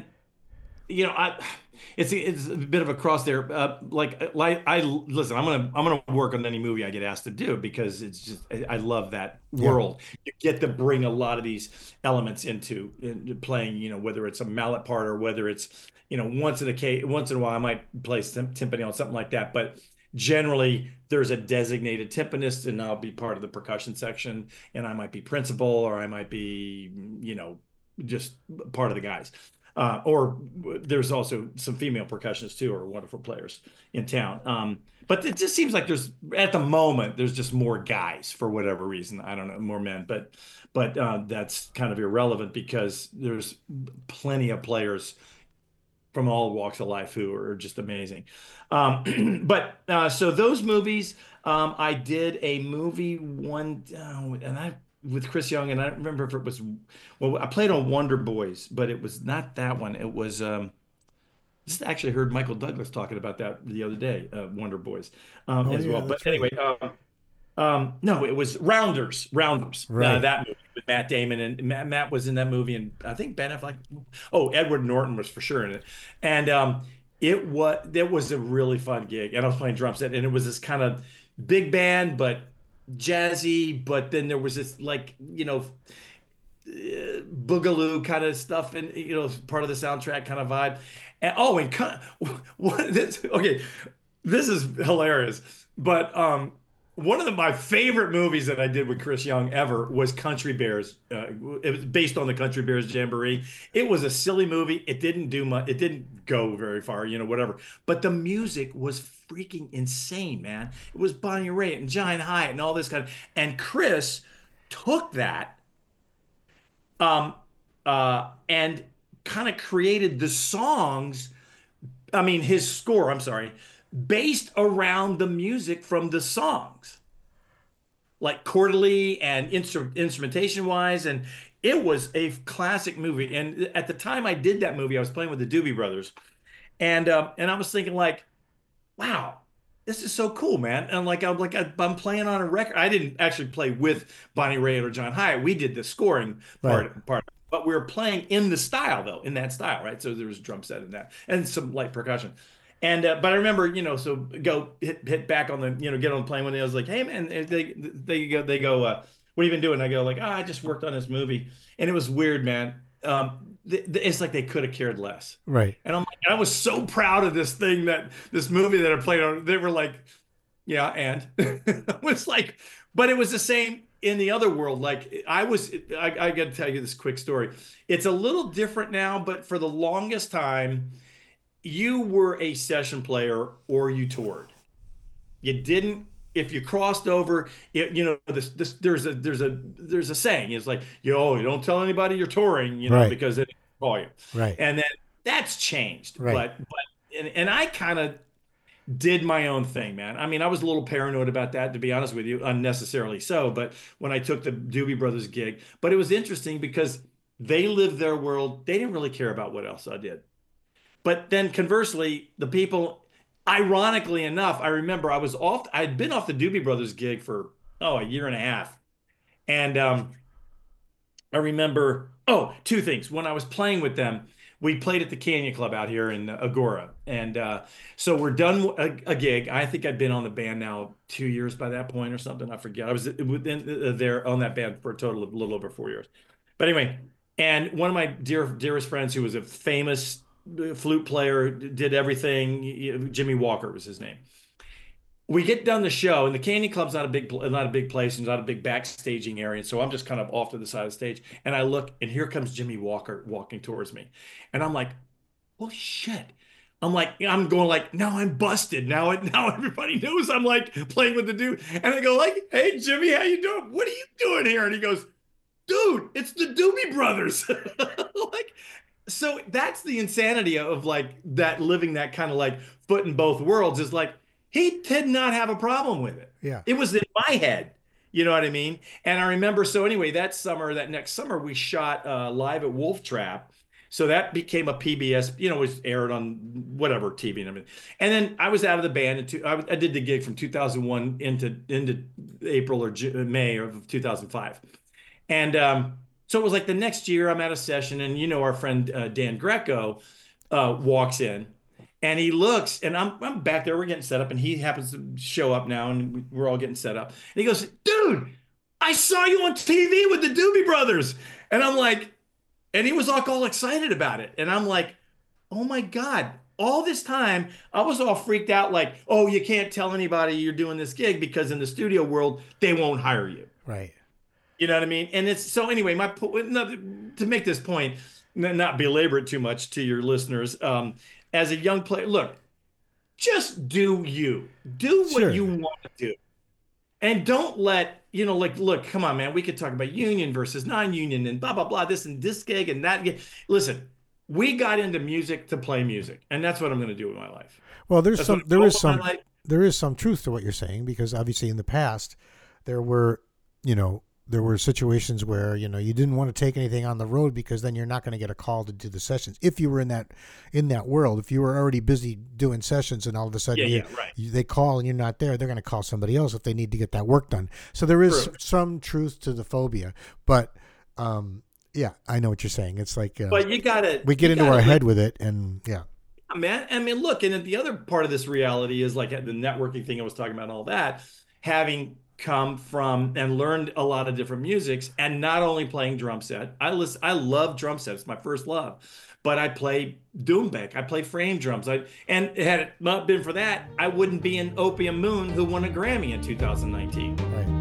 it's a bit of a cross there. Like I listen, I'm gonna work on any movie I get asked to do because it's just I love that world. You get to bring a lot of these elements into playing. Whether it's a mallet part or whether it's once in a while I might play timpani on something like that, but generally there's a designated timpanist and I'll be part of the percussion section and I might be principal or I might be just part of the guys. Or there's also some female percussionists too, or wonderful players in town. But it just seems like at the moment there's just more guys for whatever reason. I don't know, more men, but that's kind of irrelevant because there's plenty of players from all walks of life who are just amazing. So those movies, I did a movie with Chris Young, and I don't remember if it was, well, I played on Wonder Boys, but it was not that one. It was, just actually heard Michael Douglas talking about that the other day, Wonder Boys, as well. But anyway, no, it was Rounders, Right. that movie with Matt Damon, and Matt was in that movie, and I think Ben Affleck, Edward Norton was for sure in it, and it was a really fun gig, and I was playing drums, and it was this kind of big band, but jazzy, but then there was this boogaloo kind of stuff, and part of the soundtrack kind of vibe, and this is hilarious, but one of my favorite movies that I did with Chris Young ever was Country Bears. It was based on the Country Bears Jamboree. It was a silly movie. It didn't do much. It didn't go very far, whatever. But the music was freaking insane, man. It was Bonnie Raitt and John Hyatt and all this kind of. And Chris took that, and kind of created the songs. I mean, his score. I'm sorry, based around the music from the songs, like chordally and instrumentation wise. And it was a classic movie. And at the time I did that movie, I was playing with the Doobie Brothers. And I was thinking like, wow, this is so cool, man. And I'm playing on a record. I didn't actually play with Bonnie Raitt or John Hyatt. We did the scoring part, but we were playing in the style though, in that style, right? So there was a drum set in that and some light percussion. And but I remember, so go hit back on the, get on the plane when I was like, hey man, and they go, what have you been doing? I go like, I just worked on this movie, and it was weird, man. It's like they could have cared less. Right. And I'm like, I was so proud of this movie that I played on. They were like, yeah, and it was like, but it was the same in the other world. Like I got to tell you this quick story. It's a little different now, but for the longest time, you were a session player or you toured. You didn't, if you crossed over, there's a saying. It's like, you don't tell anybody you're touring, Right. because they call you. Right. And then that's changed. Right. And I kind of did my own thing, man. I mean, I was a little paranoid about that, to be honest with you, unnecessarily so. But when I took the Doobie Brothers gig, but it was interesting because they lived their world. They didn't really care about what else I did. But then conversely, the people, ironically enough, I remember I'd been off the Doobie Brothers gig for, a year and a half. And I remember, two things. When I was playing with them, we played at the Canyon Club out here in Agora. And so we're done a gig. I think I'd been on the band now 2 years by that point or something. I forget. I was there on that band for a total of a little over 4 years. But anyway, and one of my dearest friends who was a famous flute player, did everything. Jimmy Walker was his name. We get done the show, and the Canyon Club's not a big place, and not a big backstaging area. So I'm just kind of off to the side of the stage, and I look, and here comes Jimmy Walker walking towards me, and I'm like, "Oh shit!" I'm going like, now I'm busted. Now everybody knows I'm like playing with the dude, and I go like, "Hey Jimmy, how you doing? What are you doing here?" And he goes, "Dude, it's the Doobie Brothers." Like, so that's the insanity of like that, living that kind of like foot in both worlds, is like he did not have a problem with it. Yeah. It was in my head. You know what I mean? And I remember, so anyway, that next summer, we shot live at Wolf Trap. So that became a PBS, it was aired on whatever TV and everything. And then I was out of the band. I did the gig from 2001 into April or May of 2005. And so it was like the next year I'm at a session, and our friend Dan Greco walks in, and he looks, and I'm back there, we're getting set up, and he happens to show up now, and we're all getting set up. And he goes, "Dude, I saw you on TV with the Doobie Brothers." And I'm like, and he was all excited about it. And I'm like, oh my God, all this time I was all freaked out, like, oh, you can't tell anybody you're doing this gig because in the studio world, they won't hire you. Right. You know what I mean? And it's so anyway, to make this point, not belabor it too much to your listeners, as a young player, look, just do you. Do what Sure. you want to do. And don't let, look, come on, man, we could talk about union versus non-union and blah, blah, blah, this and this gig and that gig. Listen, we got into music to play music, and that's what I'm going to do with my life. Well, there is some truth to what you're saying, because obviously in the past there were situations where, you didn't want to take anything on the road because then you're not going to get a call to do the sessions. If you were in that world, if you were already busy doing sessions and all of a sudden they call and you're not there, they're going to call somebody else if they need to get that work done. So there is some truth to the phobia, but yeah, I know what you're saying. It's like, but we get into our head with it, and yeah. Man, I mean, look, and then the other part of this reality is like the networking thing I was talking about and all that, having come from and learned a lot of different musics, and not only playing drum set. I love drum sets. It's my first love. But I play Doumbek. I play frame drums. And had it not been for that, I wouldn't be in Opium Moon, who won a Grammy in 2019. Right.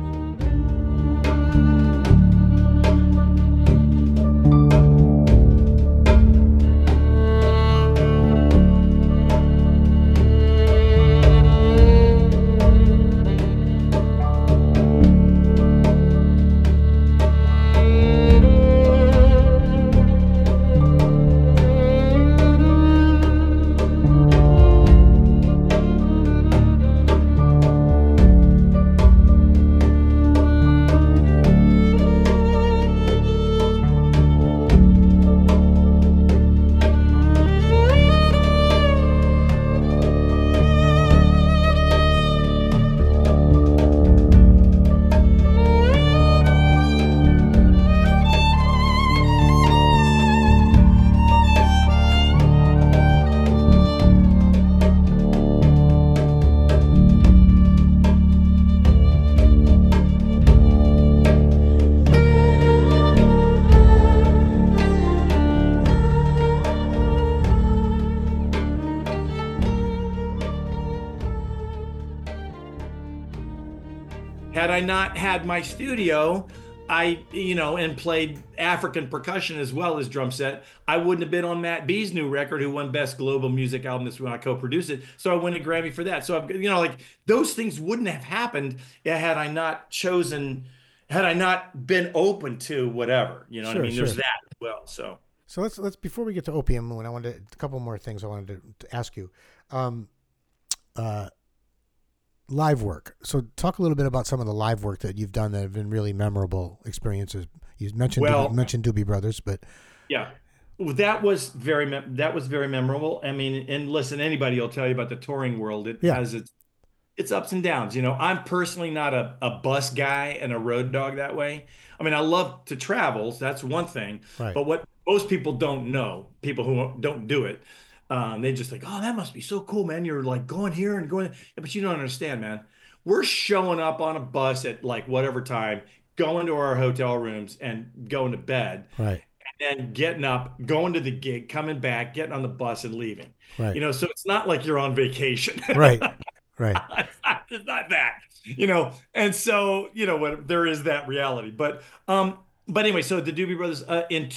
had I not had my studio, and played African percussion as well as drum set, I wouldn't have been on Matt B's new record, who won Best Global Music Album this when I co-produced it. So I won a Grammy for that. So like those things wouldn't have happened had I not had I not been open to whatever. You know what I Sure, mean? There's sure. that as well. So So let's before we get to Opium Moon, I wanted a couple more things I wanted to ask you. Um, uh, Live work. So talk a little bit about some of the live work that you've done that have been really memorable experiences. You well, mentioned Doobie Brothers, but yeah. Well, that was very memorable. I mean, and listen, anybody will tell you about the touring world. It yeah, has its ups and downs. I'm personally not a bus guy and a road dog that way. I mean, I love to travel, so that's one thing. right. But what most people don't know, people who don't do it, they just think, oh, that must be so cool, man. You're like going here and going, yeah, but you don't understand, man. We're showing up on a bus at like whatever time, going to our hotel rooms and going to bed, Right. and getting up, going to the gig, coming back, getting on the bus and leaving. Right. So it's not like you're on vacation. Right. Right. It's not that, and so, what there is that reality. But anyway, so the Doobie Brothers, in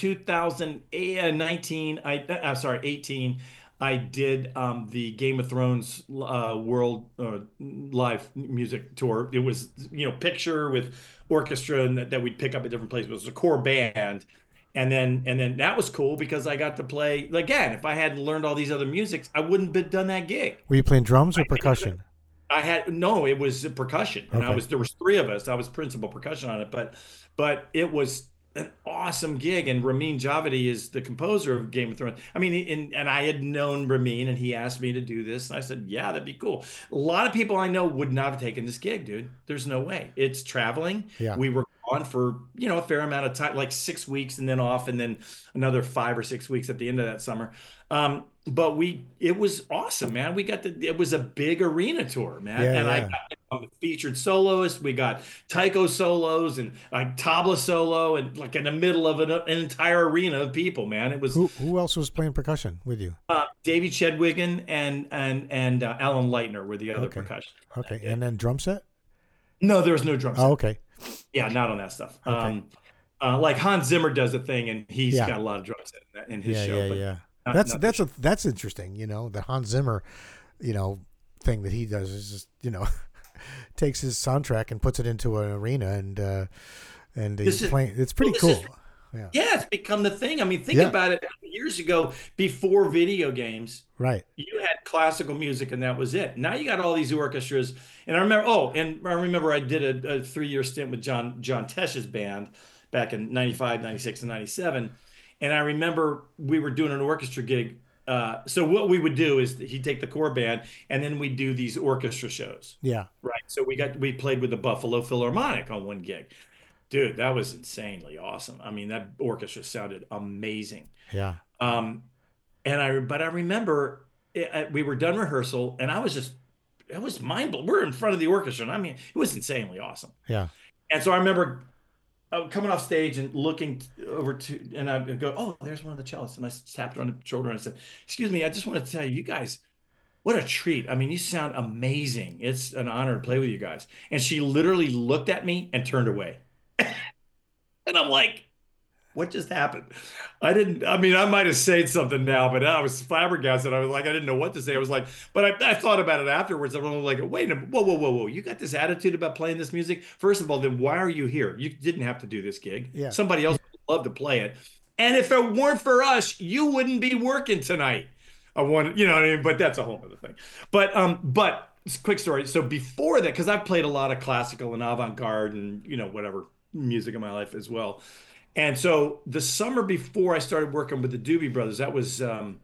2019, I'm sorry, 18, I did the Game of Thrones world live music tour. It was, picture with orchestra, and that we'd pick up at different places. It was a core band. And then that was cool because I got to play again. If I hadn't learned all these other musics, I wouldn't have done that gig. Were you playing drums or percussion? I had no, it was percussion, and Okay. there was three of us. I was principal percussion on it, but it was an awesome gig. And Ramin Javadi is the composer of Game of Thrones. I mean, and I had known Ramin, and he asked me to do this, and I said, yeah, that'd be cool. A lot of people I know would not have taken this gig, dude. There's no way. It's traveling. Yeah. We were on for a fair amount of time, like 6 weeks, and then off, and then another 5 or 6 weeks at the end of that summer. But it was awesome, man. It was a big arena tour, man. Yeah. And I Yeah. got a featured soloist. We got taiko solos and like tabla solo, and like in the middle of an entire arena of people, man. It was Who else was playing percussion with you? Davey Chedwigan and Alan Leitner were the other Okay. percussion. Okay. And then drum set? No, there was no drum Oh, set. okay. Yeah, not on that stuff. Okay. Like Hans Zimmer does a thing, and he's Yeah. got a lot of drum set in his Yeah. show, Yeah. but Yeah. not this show. That's interesting. The Hans Zimmer, you know, thing that he does is just takes his soundtrack and puts it into an arena and This he's is playing. It's well, pretty this cool. is Yeah. Yeah, it's become the thing. I mean, think Yeah. about it. Years ago, before video games, Right. you had classical music and that was it. Now you got all these orchestras. And I remember I did a 3-year stint with John Tesh's band back in 95, 96, and 97. And I remember we were doing an orchestra gig. So what we would do is he'd take the core band, and then we'd do these orchestra shows. Yeah. Right. So we played with the Buffalo Philharmonic on one gig. Dude, that was insanely awesome. I mean, that orchestra sounded amazing. Yeah. Um, but I remember we were done rehearsal, and it was mind blowing. We're in front of the orchestra, and I mean, it was insanely awesome. Yeah. And so I remember coming off stage and looking over and I go, oh, there's one of the cellists. And I tapped her on the shoulder and I said, excuse me, I just want to tell you, you guys, what a treat. I mean, you sound amazing. It's an honor to play with you guys. And she literally looked at me and turned away. And I'm like, what just happened? I mean, I might have said something now, but I was flabbergasted. I was like, I didn't know what to say. I was like, but I thought about it afterwards. I was like, wait a minute, whoa, whoa, whoa, whoa. You got this attitude about playing this music? First of all, then why are you here? You didn't have to do this gig. Yeah. Somebody else would love to play it. And if it weren't for us, you wouldn't be working tonight. I wanted, you know what I mean? But that's a whole other thing. But quick story. So before that, because I've played a lot of classical and avant-garde and, whatever music in my life as well. And so the summer before I started working with the Doobie Brothers, that was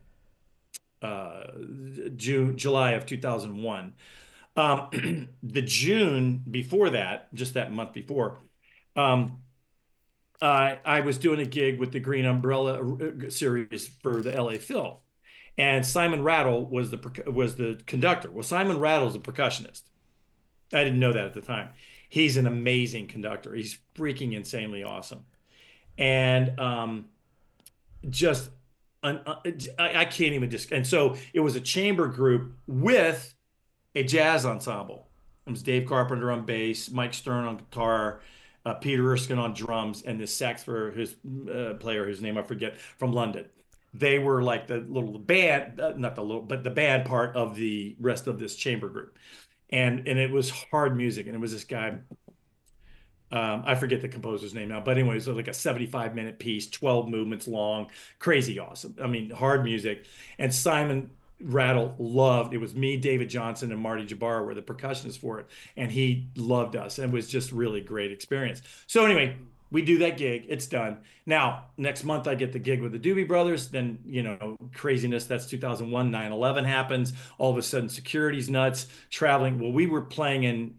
July of 2001. The June before that, just that month before, um, I was doing a gig with the Green Umbrella series for the LA Phil, and Simon Rattle was the conductor. Well, Simon Rattle's a percussionist. I didn't know that at the time. He's an amazing conductor. He's freaking insanely awesome. And just I can't even just. And so it was a chamber group with a jazz ensemble. It was Dave Carpenter on bass, Mike Stern on guitar, Peter Erskine on drums, and this sax for his player, whose name I forget, from London. They were like the little band, not the little, but the band part of the rest of this chamber group. And it was hard music. And it was this guy, I forget the composer's name now, but anyways, it was like a 75-minute piece, 12 movements long, crazy awesome. I mean, hard music. And Simon Rattle loved it. Was me, David Johnson, and Marty Jabbar were the percussionists for it. And he loved us and it was just really great experience. So anyway, we do that gig, it's done. Now, next month I get the gig with the Doobie Brothers, then craziness, that's 2001, 9/11 happens. All of a sudden security's nuts, traveling. Well, we were playing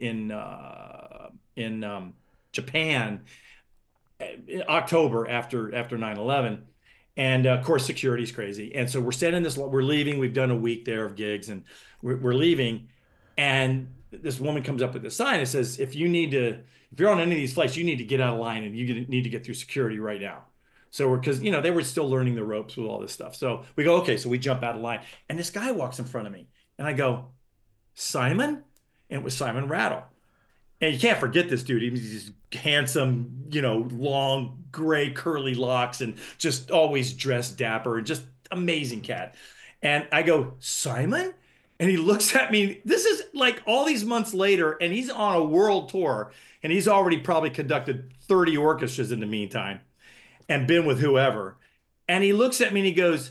in Japan in October after 9/11. And of course, security's crazy. And so we're sending this, we're leaving. We've done a week there of gigs and we're leaving. And this woman comes up with a sign that says, if you're on any of these flights, you need to get out of line and need to get through security right now. So because, they were still learning the ropes with all this stuff. So we go, okay, so we jump out of line. And this guy walks in front of me and I go, Simon? And it was Simon Rattle. And you can't forget this dude. He's just handsome, long gray curly locks and just always dressed dapper and just amazing cat. And I go, Simon? And he looks at me. This is like all these months later, and he's on a world tour, and he's already probably conducted 30 orchestras in the meantime and been with whoever. And he looks at me and he goes,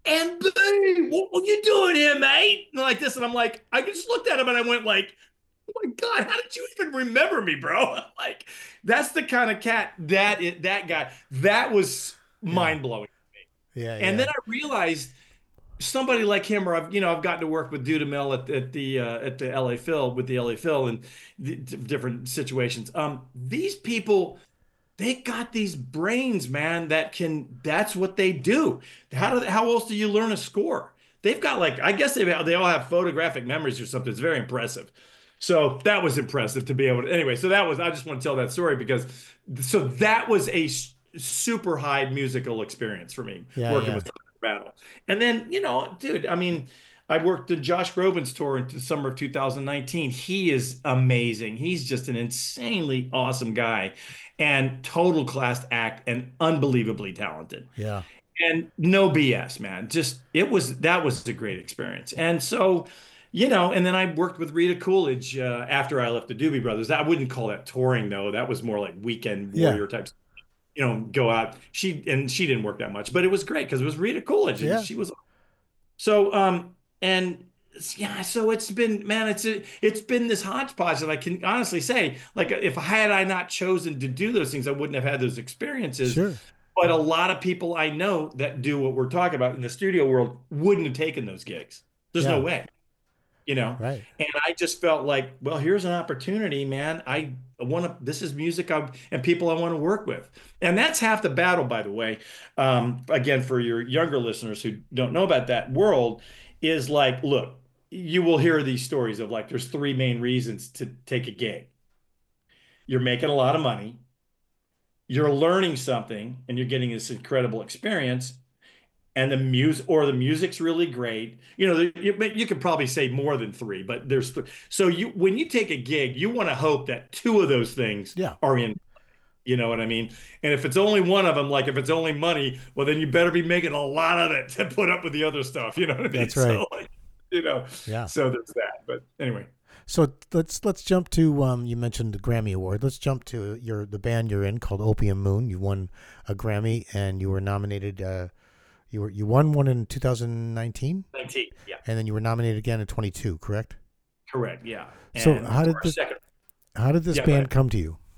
MB, what you doing here, mate? And like this. And I'm like, I just looked at him and I went like, oh my God, how did you even remember me, bro? Like, that's the kind of cat that guy. That was mind blowing. Yeah. And then I realized somebody like him, or I've gotten to work with Dudamel at the LA Phil with the LA Phil and different situations. These people, they got these brains, man, that's what they do. How else do you learn a score? They've got I guess they all have photographic memories or something. It's very impressive. So that was impressive to be able to, anyway, I just want to tell that story because, so that was a super high musical experience for me working with Rattle. And then, dude, I mean, I worked in Josh Groban's tour in the summer of 2019. He is amazing. He's just an insanely awesome guy and total class act and unbelievably talented. Yeah. And no BS, man. That was a great experience. And so, and then I worked with Rita Coolidge after I left the Doobie Brothers. I wouldn't call that touring though. That was more like weekend warrior types. Go out. She didn't work that much, but it was great because it was Rita Coolidge and she was. So so it's been, man, it's been this hodgepodge that I can honestly say, like, if I not chosen to do those things, I wouldn't have had those experiences. Sure. But a lot of people I know that do what we're talking about in the studio world wouldn't have taken those gigs. There's no way. Right. And I just felt like, well, here's an opportunity, man. This is music and people I want to work with. And that's half the battle, by the way. Again, for your younger listeners who don't know about that world, is like, look, you will hear these stories of like, there's three main reasons to take a gig. You're making a lot of money, you're learning something, and you're getting this incredible experience. And the music's really great. You could probably say more than three, but there's so when you take a gig, you want to hope that two of those things are in. You know what I mean? And if it's only one of them, like if it's only money, well, then you better be making a lot of it to put up with the other stuff. You know what I mean? That's right. So, So there's that. But anyway. So let's jump to you mentioned the Grammy Award. Let's jump to the band you're in called Opium Moon. You won a Grammy and you were nominated. You won one in 2019? 19, yeah. And then you were nominated again in 22, correct? Correct, yeah. And so how did this band come to you?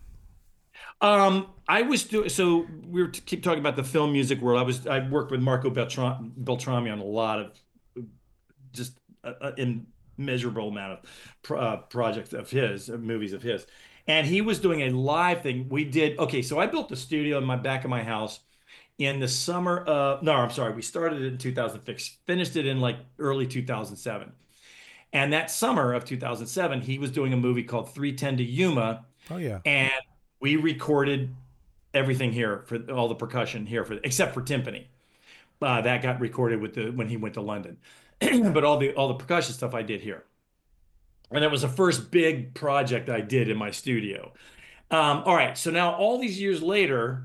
I was doing, so we keep talking about the film music world. I worked with Marco Beltrami on a lot of just an immeasurable amount of projects of his, movies of his. And he was doing a live thing. So I built the studio in my back of my house in the summer of, no, I'm sorry, we started it in 2006, finished it in like early 2007. And that summer of 2007, he was doing a movie called 3:10 to Yuma. Oh, yeah. And we recorded everything here for all the percussion here except for timpani. That got recorded when he went to London. But all the percussion stuff I did here. And that was the first big project I did in my studio. All right, so now all these years later,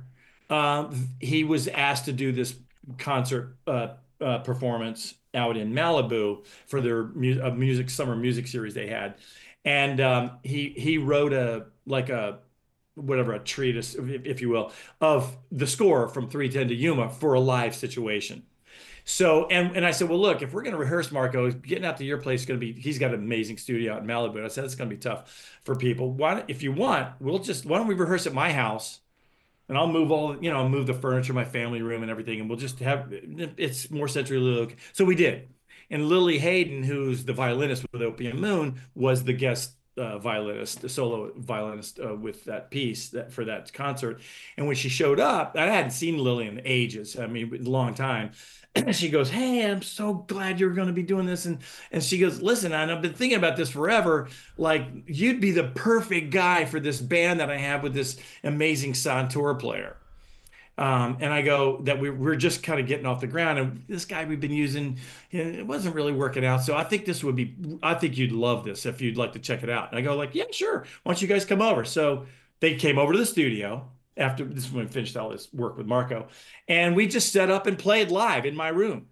he was asked to do this concert performance out in Malibu for their music summer music series they had, and he wrote a like a whatever a treatise, if you will, of the score from 310 to Yuma for a live situation. So, and I said, well, look, if we're going to rehearse, Marco, getting out to your place is going to be, he's got an amazing studio out in Malibu. And I said, it's going to be tough for people. If you want, why don't we rehearse at my house and I'll move move the furniture, my family room and everything. And we'll just it's more centrally located. So we did. And Lily Hayden, who's the violinist with Opium Moon, was the guest violinist, the solo violinist with that piece for that concert. And when she showed up, I hadn't seen Lily in ages. I mean, a long time. And she goes, "Hey, I'm so glad you're going to be doing this." And she goes, "Listen, and I've been thinking about this forever. Like, you'd be the perfect guy for this band that I have with this amazing Santoor player." And I go that we're just kind of getting off the ground, and this guy we've been using, it wasn't really working out. So I think you'd love this if you'd like to check it out. And I go like, "Yeah, sure. Why don't you guys come over?" So they came over to the studio after this is when we finished all this work with Marco, and we just set up and played live in my room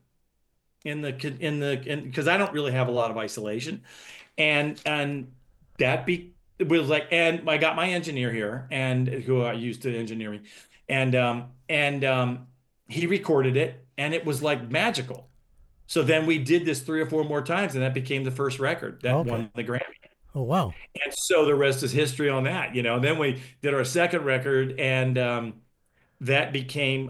because I don't really have a lot of isolation, and that be was like, and I got my engineer here and who I used to engineer me, and he recorded it, and it was like magical. So then we did this three or four more times, and that became the first record that Okay. won the Grammy. Oh, wow. And so the rest is history on that, you know. Then we did our second record, and that became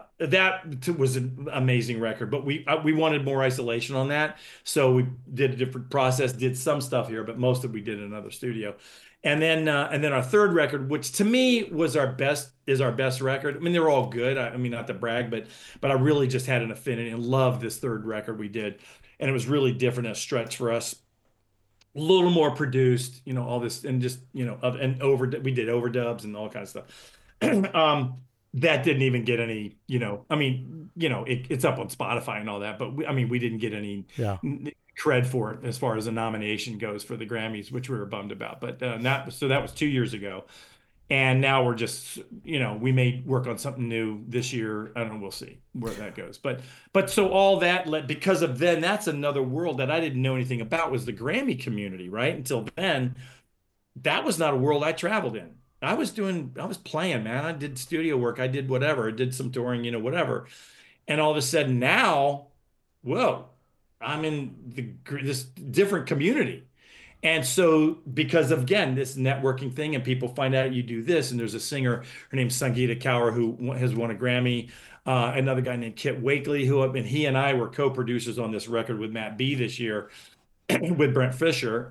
was an amazing record. But we wanted more isolation on that, so we did a different process, did some stuff here, but most of it we did in another studio. And then our third record, which to me was our best record. I mean, they were all good. I mean, not to brag, but I really just had an affinity and loved this third record we did, and it was really different, a stretch for us, a little more produced, all this, and just, and we did overdubs and all kinds of stuff. That didn't even get any, I mean, it's up on Spotify and all that, but I mean, we didn't get any Yeah. cred for it as far as a nomination goes for the Grammys, which we were bummed about. But that was 2 years ago. And now we're just, we may work on something new this year. I don't know. We'll see where that goes. But so all that led because of then that's another world that I didn't know anything about was the Grammy community, right? Until then, that was not a world I traveled in. I was playing, man. I did studio work. I did whatever. I did some touring, whatever. And all of a sudden now, whoa, I'm in this different community. And so, because of, again, this networking thing, and people find out you do this, and there's a singer, her name's Sangeeta Kaur, who has won a Grammy. Another guy named Kit Wakely, and he and I were co-producers on this record with Matt B this year with Brent Fisher.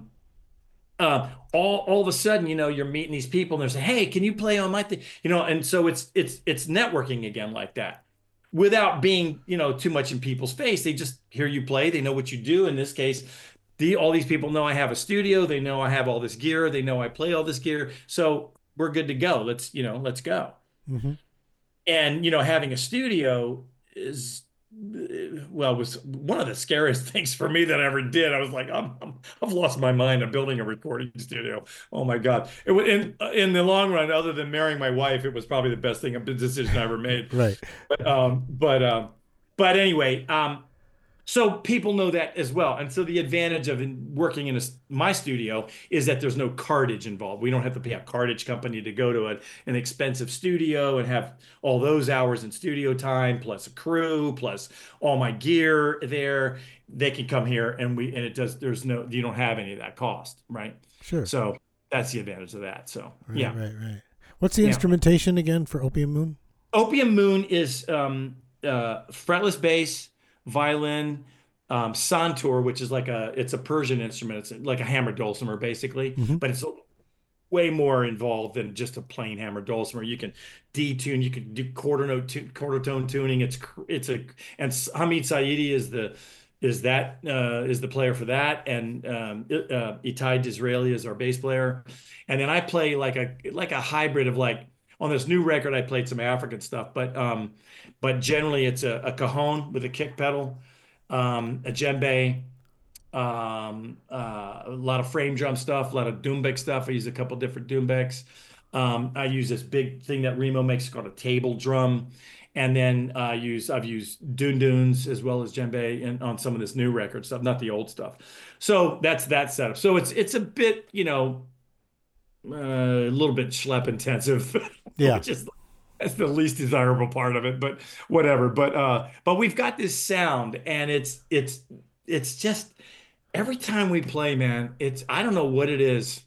All of a sudden, you're meeting these people, and they're saying, "Hey, can you play on my thing?" And so it's networking again like that, without being, too much in people's face. They just hear you play. They know what you do. In this case, all these people know I have a studio. They know I have all this gear. They know I play all this gear. So we're good to go. Let's go. Hmm. And, having a studio is, well, was one of the scariest things for me that I ever did. I was like, I've lost my mind. I'm building a recording studio. Oh my God. In the long run, other than marrying my wife, it was probably the best decision I ever made. Right. But anyway, so people know that as well. And so the advantage of working in my studio is that there's no cartage involved. We don't have to pay a cartage company to go to an expensive studio and have all those hours in studio time, plus a crew, plus all my gear there. They can come here you don't have any of that cost, right? Sure. So that's the advantage of that. So Right, yeah. right, right. What's the Yeah. instrumentation again for Opium Moon? Opium Moon is fretless bass, violin, santur, which is it's a Persian instrument. It's like a hammered dulcimer basically, Hmm. but it's way more involved than just a plain hammered dulcimer. You can detune, you can do quarter tone tuning. And Hamid Saidi is the player for that, and Itai Disraeli is our bass player, and then I play like a hybrid of on this new record I played some African stuff, but generally it's a cajon with a kick pedal, a djembe, a lot of frame drum stuff, a lot of Doumbek stuff. I use a couple different Doumbeks. I use this big thing that Remo makes called a table drum. And then I've used Dune Dunes as well as djembe and on some of this new record stuff, not the old stuff. So that's that setup. So it's a bit, a little bit schlep intensive, Yeah. which is that's the least desirable part of it, but whatever. But we've got this sound, and it's just every time we play, man, it's I don't know what it is.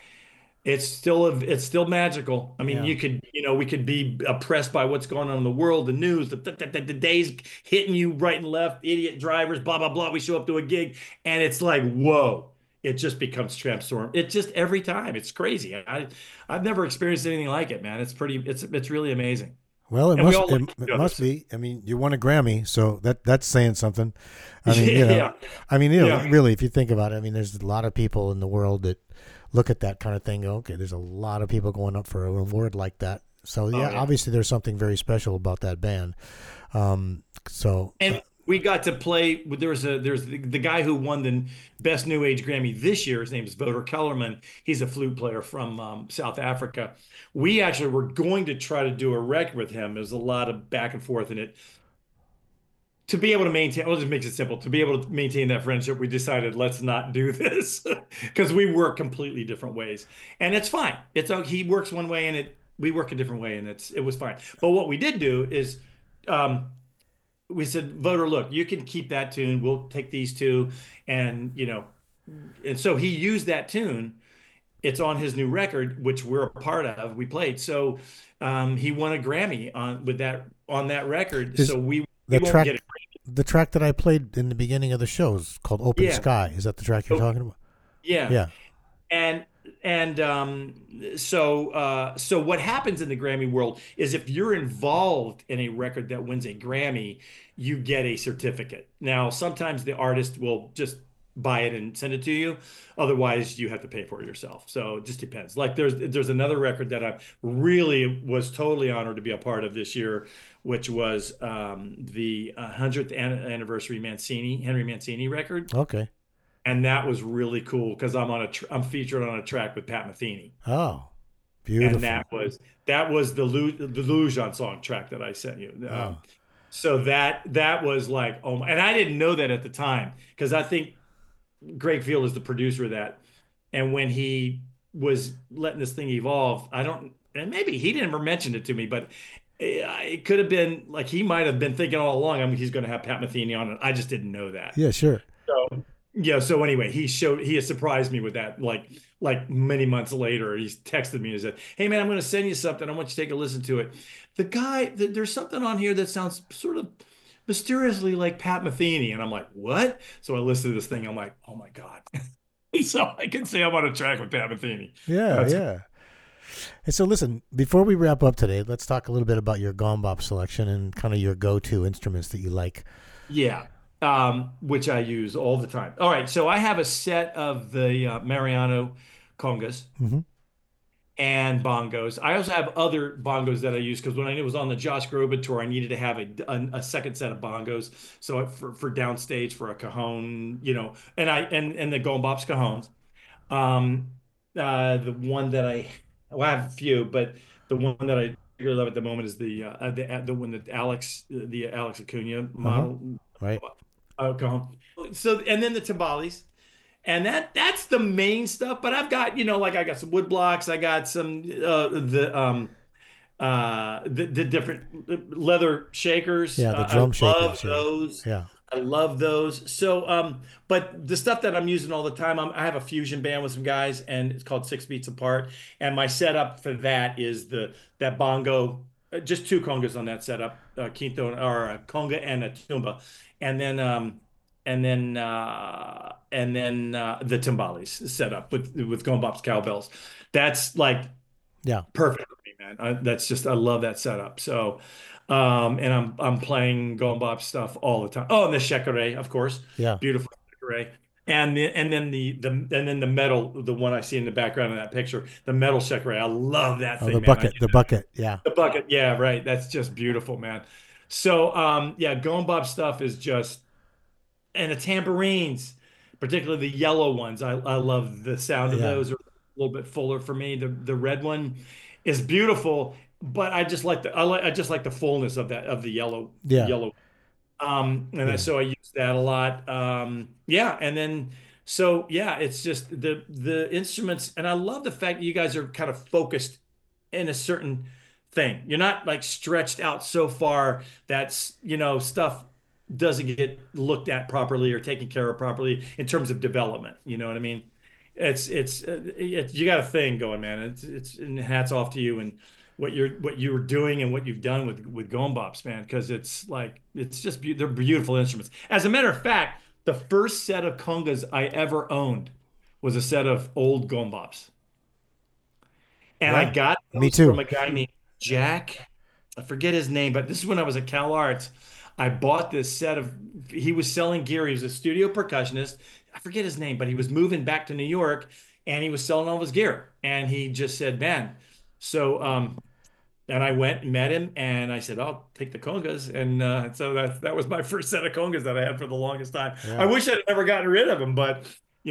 It's still magical. I mean, Yeah. we could be oppressed by what's going on in the world, the news, the days hitting you right and left, idiot drivers, blah blah blah. We show up to a gig, and it's like, whoa. It just becomes transformed. It just every time. It's crazy. I've never experienced anything like it, man. It's really amazing. Well, And we all it like must this. be. I mean, you won a Grammy, so that's saying something. I mean, Yeah. Yeah. really, if you think about it, I mean, there's a lot of people in the world that look at that kind of thing. Okay, there's a lot of people going up for an award like that. So Oh yeah, yeah. obviously there's something very special about that band. So And we got to play. There's the guy who won the best new age Grammy this year. His name is Voter Kellerman. He's a flute player from South Africa. We actually were going to try to do a record with him. There's a lot of back and forth in it. To be able to maintain, I'll just make it simple. To be able to maintain that friendship, we decided let's not do this because we work completely different ways, and it's fine. He works one way, and we work a different way, and it was fine. But what we did do is. Um, we said, voter, look, you can keep that tune. We'll take these two. And, and so he used that tune. It's on his new record, which we're a part of. We played. So he won a Grammy on that record. is So we the won't get track it. the track that I played in the beginning of the show is called Open Yeah. Sky. Is that the track you're So, talking about? yeah. Yeah. And so what happens in the Grammy world is if you're involved in a record that wins a Grammy, you get a certificate. Now, sometimes the artist will just buy it and send it to you. Otherwise, you have to pay for it yourself. So it just depends. Like there's another record that I really was totally honored to be a part of this year, which was the 100th anniversary Henry Mancini record. Okay. And that was really cool because I'm featured on a track with Pat Metheny, Oh, and beautiful. that was the Lujan song track that I sent you. Oh, So that was like oh my, and I didn't know that at the time because I think Greg Field is the producer of that, and when he was letting this thing evolve, I don't, and maybe he didn't ever mention it to me, but it could have been like he might have been thinking all along. I mean, he's going to have Pat Metheny on it. I just didn't know that. yeah, sure. So yeah, so anyway, he has surprised me with that. Like many months later, he's texted me and said, "Hey man, I'm going to send you something. I want you to take a listen to it. There's something on here that sounds sort of mysteriously like Pat Metheny." And I'm like, "What?" So I listened to this thing. I'm like, "Oh my God." So I can say I'm on a track with Pat Metheny. Yeah, That's yeah. And so, listen, before we wrap up today, let's talk a little bit about your Gombop selection and kind of your go-to instruments that you like. Yeah, which I use all the time. All right, so I have a set of the Mariano congas Hmm. and bongos. I also have other bongos that I use because when I was on the Josh Groban tour, I needed to have a second set of bongos. So for downstage for a cajon, and the Goldbops cajones. Um, the one that well, I have a few, but the one that I really love at the moment is the one that the Alex Acuna Uh-huh. model Right. cajon. So and then the timbales. And that's the main stuff. But I've got, like I got some wood blocks, I got some the different leather shakers. Yeah, the I drum love shakers. Yeah. those. Yeah. I love those. So but the stuff that I'm using all the time, I have a fusion band with some guys, and it's called Six Beats Apart. And my setup for that is that bongo, just two congas on that setup, quinto or a conga and a tumba, and then the timbales set up with Gombop's cowbells. That's like Yeah. perfect for me, man. I love that setup. So, and I'm playing Gombop stuff all the time. Oh, and the shekere, of course, Yeah. beautiful shekere. And then the metal, the one I see in the background of that picture, the metal shekere. I love that Oh, thing, man. the bucket. Yeah. The bucket, yeah, right. That's just beautiful, man. So, yeah, Gombop stuff is just and the tambourines. particularly the yellow ones. I love the sound of Yeah. those. Are a little bit fuller for me. The red one is beautiful, but I just like the fullness of that of the Yeah. yellow. Yeah. So I use that a lot. Yeah, and then so yeah, it's just the instruments, and I love the fact that you guys are kind of focused in a certain thing. You're not like stretched out so far that's, stuff doesn't get looked at properly or taken care of properly in terms of development. You know what I mean? You got a thing going, man. And hats off to you and what you were doing and what you've done with Gombos, man, because it's like they're beautiful instruments. As a matter of fact, the first set of congas I ever owned was a set of old Gombos. And I Yeah. got Me those from too. a guy named Jack. I forget his name, but this is when I was at Cal Arts. I bought this set of, he was selling gear. He was a studio percussionist. I forget his name, but he was moving back to New York and he was selling all his gear. And he just said, man, so, and I went and met him and I said, I'll take the congas. And so that was my first set of congas that I had for the longest time. I Yeah. wish I'd never gotten rid of them, but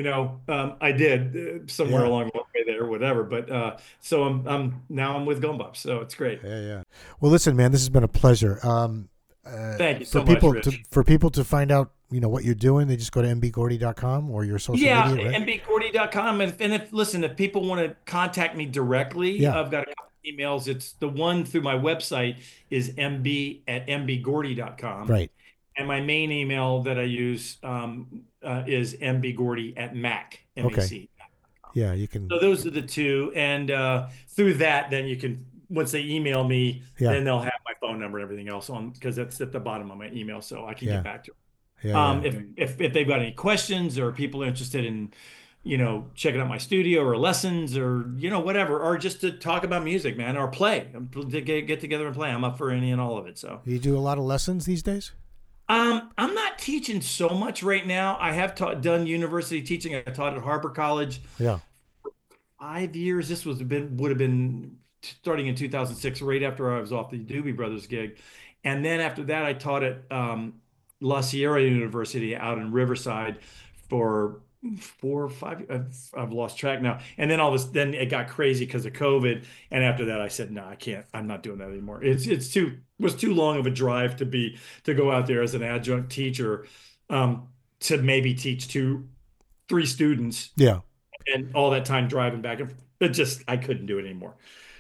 I did somewhere Yeah. along the way there, whatever. But so I'm with Gumbop, so it's great. Yeah. Yeah. Well, listen, man, this has been a pleasure. Thank you so much, Rich. For people to find out, what you're doing, they just go to mbgordy.com or your social Yeah, media, right? mbgordy.com. And if listen, if people want to contact me directly, Yeah. I've got a couple emails. It's the one through my website is mb@mbgordy.com. Right. And my main email that I use is mbgordy@mac, Okay. M-A-C. Yeah, you can. So those are the two. And through that, then you can, once they email me, Yeah. then they'll have my phone number and everything else on because that's at the bottom of my email. So I can Yeah. get back to them. Yeah. Yeah. If they've got any questions or people are interested in, checking out my studio or lessons or, whatever, or just to talk about music, man, or play, to get together and play. I'm up for any and all of it. So. You do a lot of lessons these days? I'm not teaching so much right now. I have done university teaching. I taught at Harbor College Yeah. 5 years. This would have been starting in 2006, right after I was off the Doobie Brothers gig, and then after that, I taught at La Sierra University out in Riverside for 4 or 5. I've lost track now. And then then it got crazy because of COVID. And after that, I said, no, I can't. I'm not doing that anymore. Was too long of a drive to go out there as an adjunct teacher, to maybe teach 3 students Yeah. and all that time driving back and I couldn't do it anymore.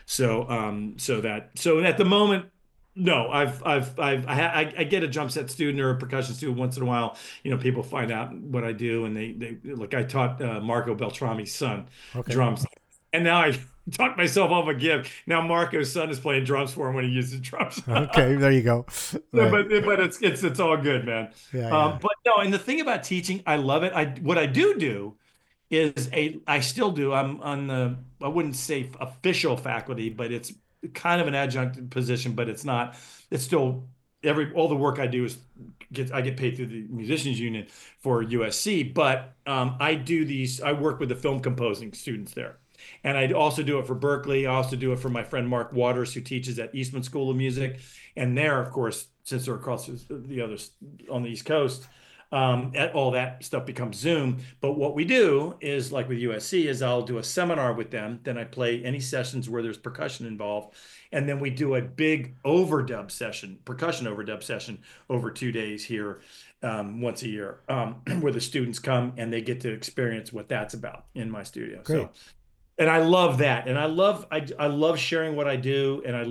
So at the moment, no, I get a drum set student or a percussion student once in a while. People find out what I do and they look. I taught Marco Beltrami's son Okay. drums, and now I talked myself off a gig. Now Marco's son is playing drums for him when he uses drums. Okay. There you go. Right. But it's all good, man. Yeah. Yeah. But no, and the thing about teaching, I love it. What I do is I still do. I'm on I wouldn't say official faculty, but it's kind of an adjunct position, but it's not. It's still all the work I do I get paid through the Musicians Union for USC, but I work with the film composing students there. And I also do it for Berkeley. I also do it for my friend Mark Waters, who teaches at Eastman School of Music. And there, of course, since they're across the others on the East Coast, all that stuff becomes Zoom. But what we do is, like with USC, is I'll do a seminar with them. Then I play any sessions where there's percussion involved. And then we do a big percussion overdub session over 2 days here, once a year, where the students come and they get to experience what that's about in my studio. Great. So, and I love that. And I love sharing what I do. And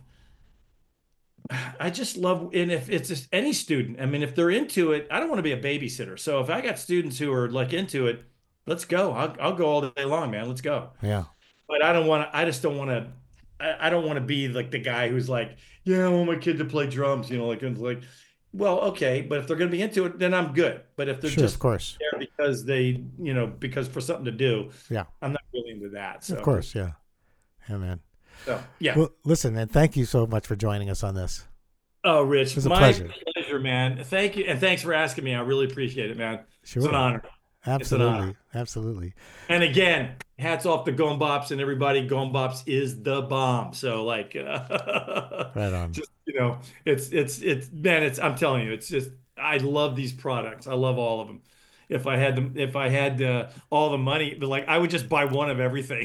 I just love, and if it's just any student, I mean, if they're into it, I don't want to be a babysitter. So if I got students who are like into it, let's go. I'll go all day long, man. Let's go. Yeah. But I just don't want to, I don't want to be like the guy who's like, yeah, I want my kid to play drums, like, well, okay. But if they're going to be into it, then I'm good. But if they're Sure. just Of course. there because because for something to do, Yeah. I'm not really into that. So, Of course. Yeah. Yeah, man. so yeah. Well, listen, man, thank you so much for joining us on this. Oh, Rich, It was a my pleasure. pleasure, man. Thank you. And thanks for asking me. I really appreciate it, man. Sure. It's an honor. It's an honor. Absolutely. Absolutely. And again, hats off to Gombops and everybody. Gombops is the bomb. So like, Right on. just, it's man, I'm telling you, it's just, I love these products. I love all of them. if I had all the money, but like I would just buy one of everything.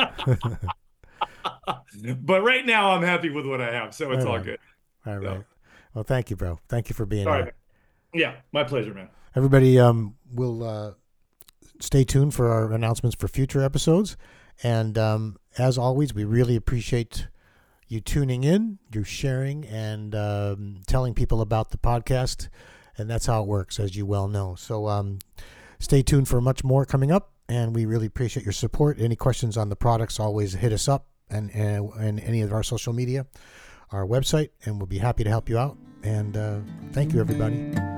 But right now I'm happy with what I have, so it's Right all on. good. All So, right. Well, thank you, bro. Thank you for being all here. right. Yeah, my pleasure, man. Everybody will stay tuned for our announcements for future episodes. And as always, we really appreciate you tuning in, you sharing, and telling people about the podcast. And that's how it works, as you well know. So stay tuned for much more coming up. And we really appreciate your support. Any questions on the products, always hit us up and any of our social media, our website, and we'll be happy to help you out. And thank you, everybody.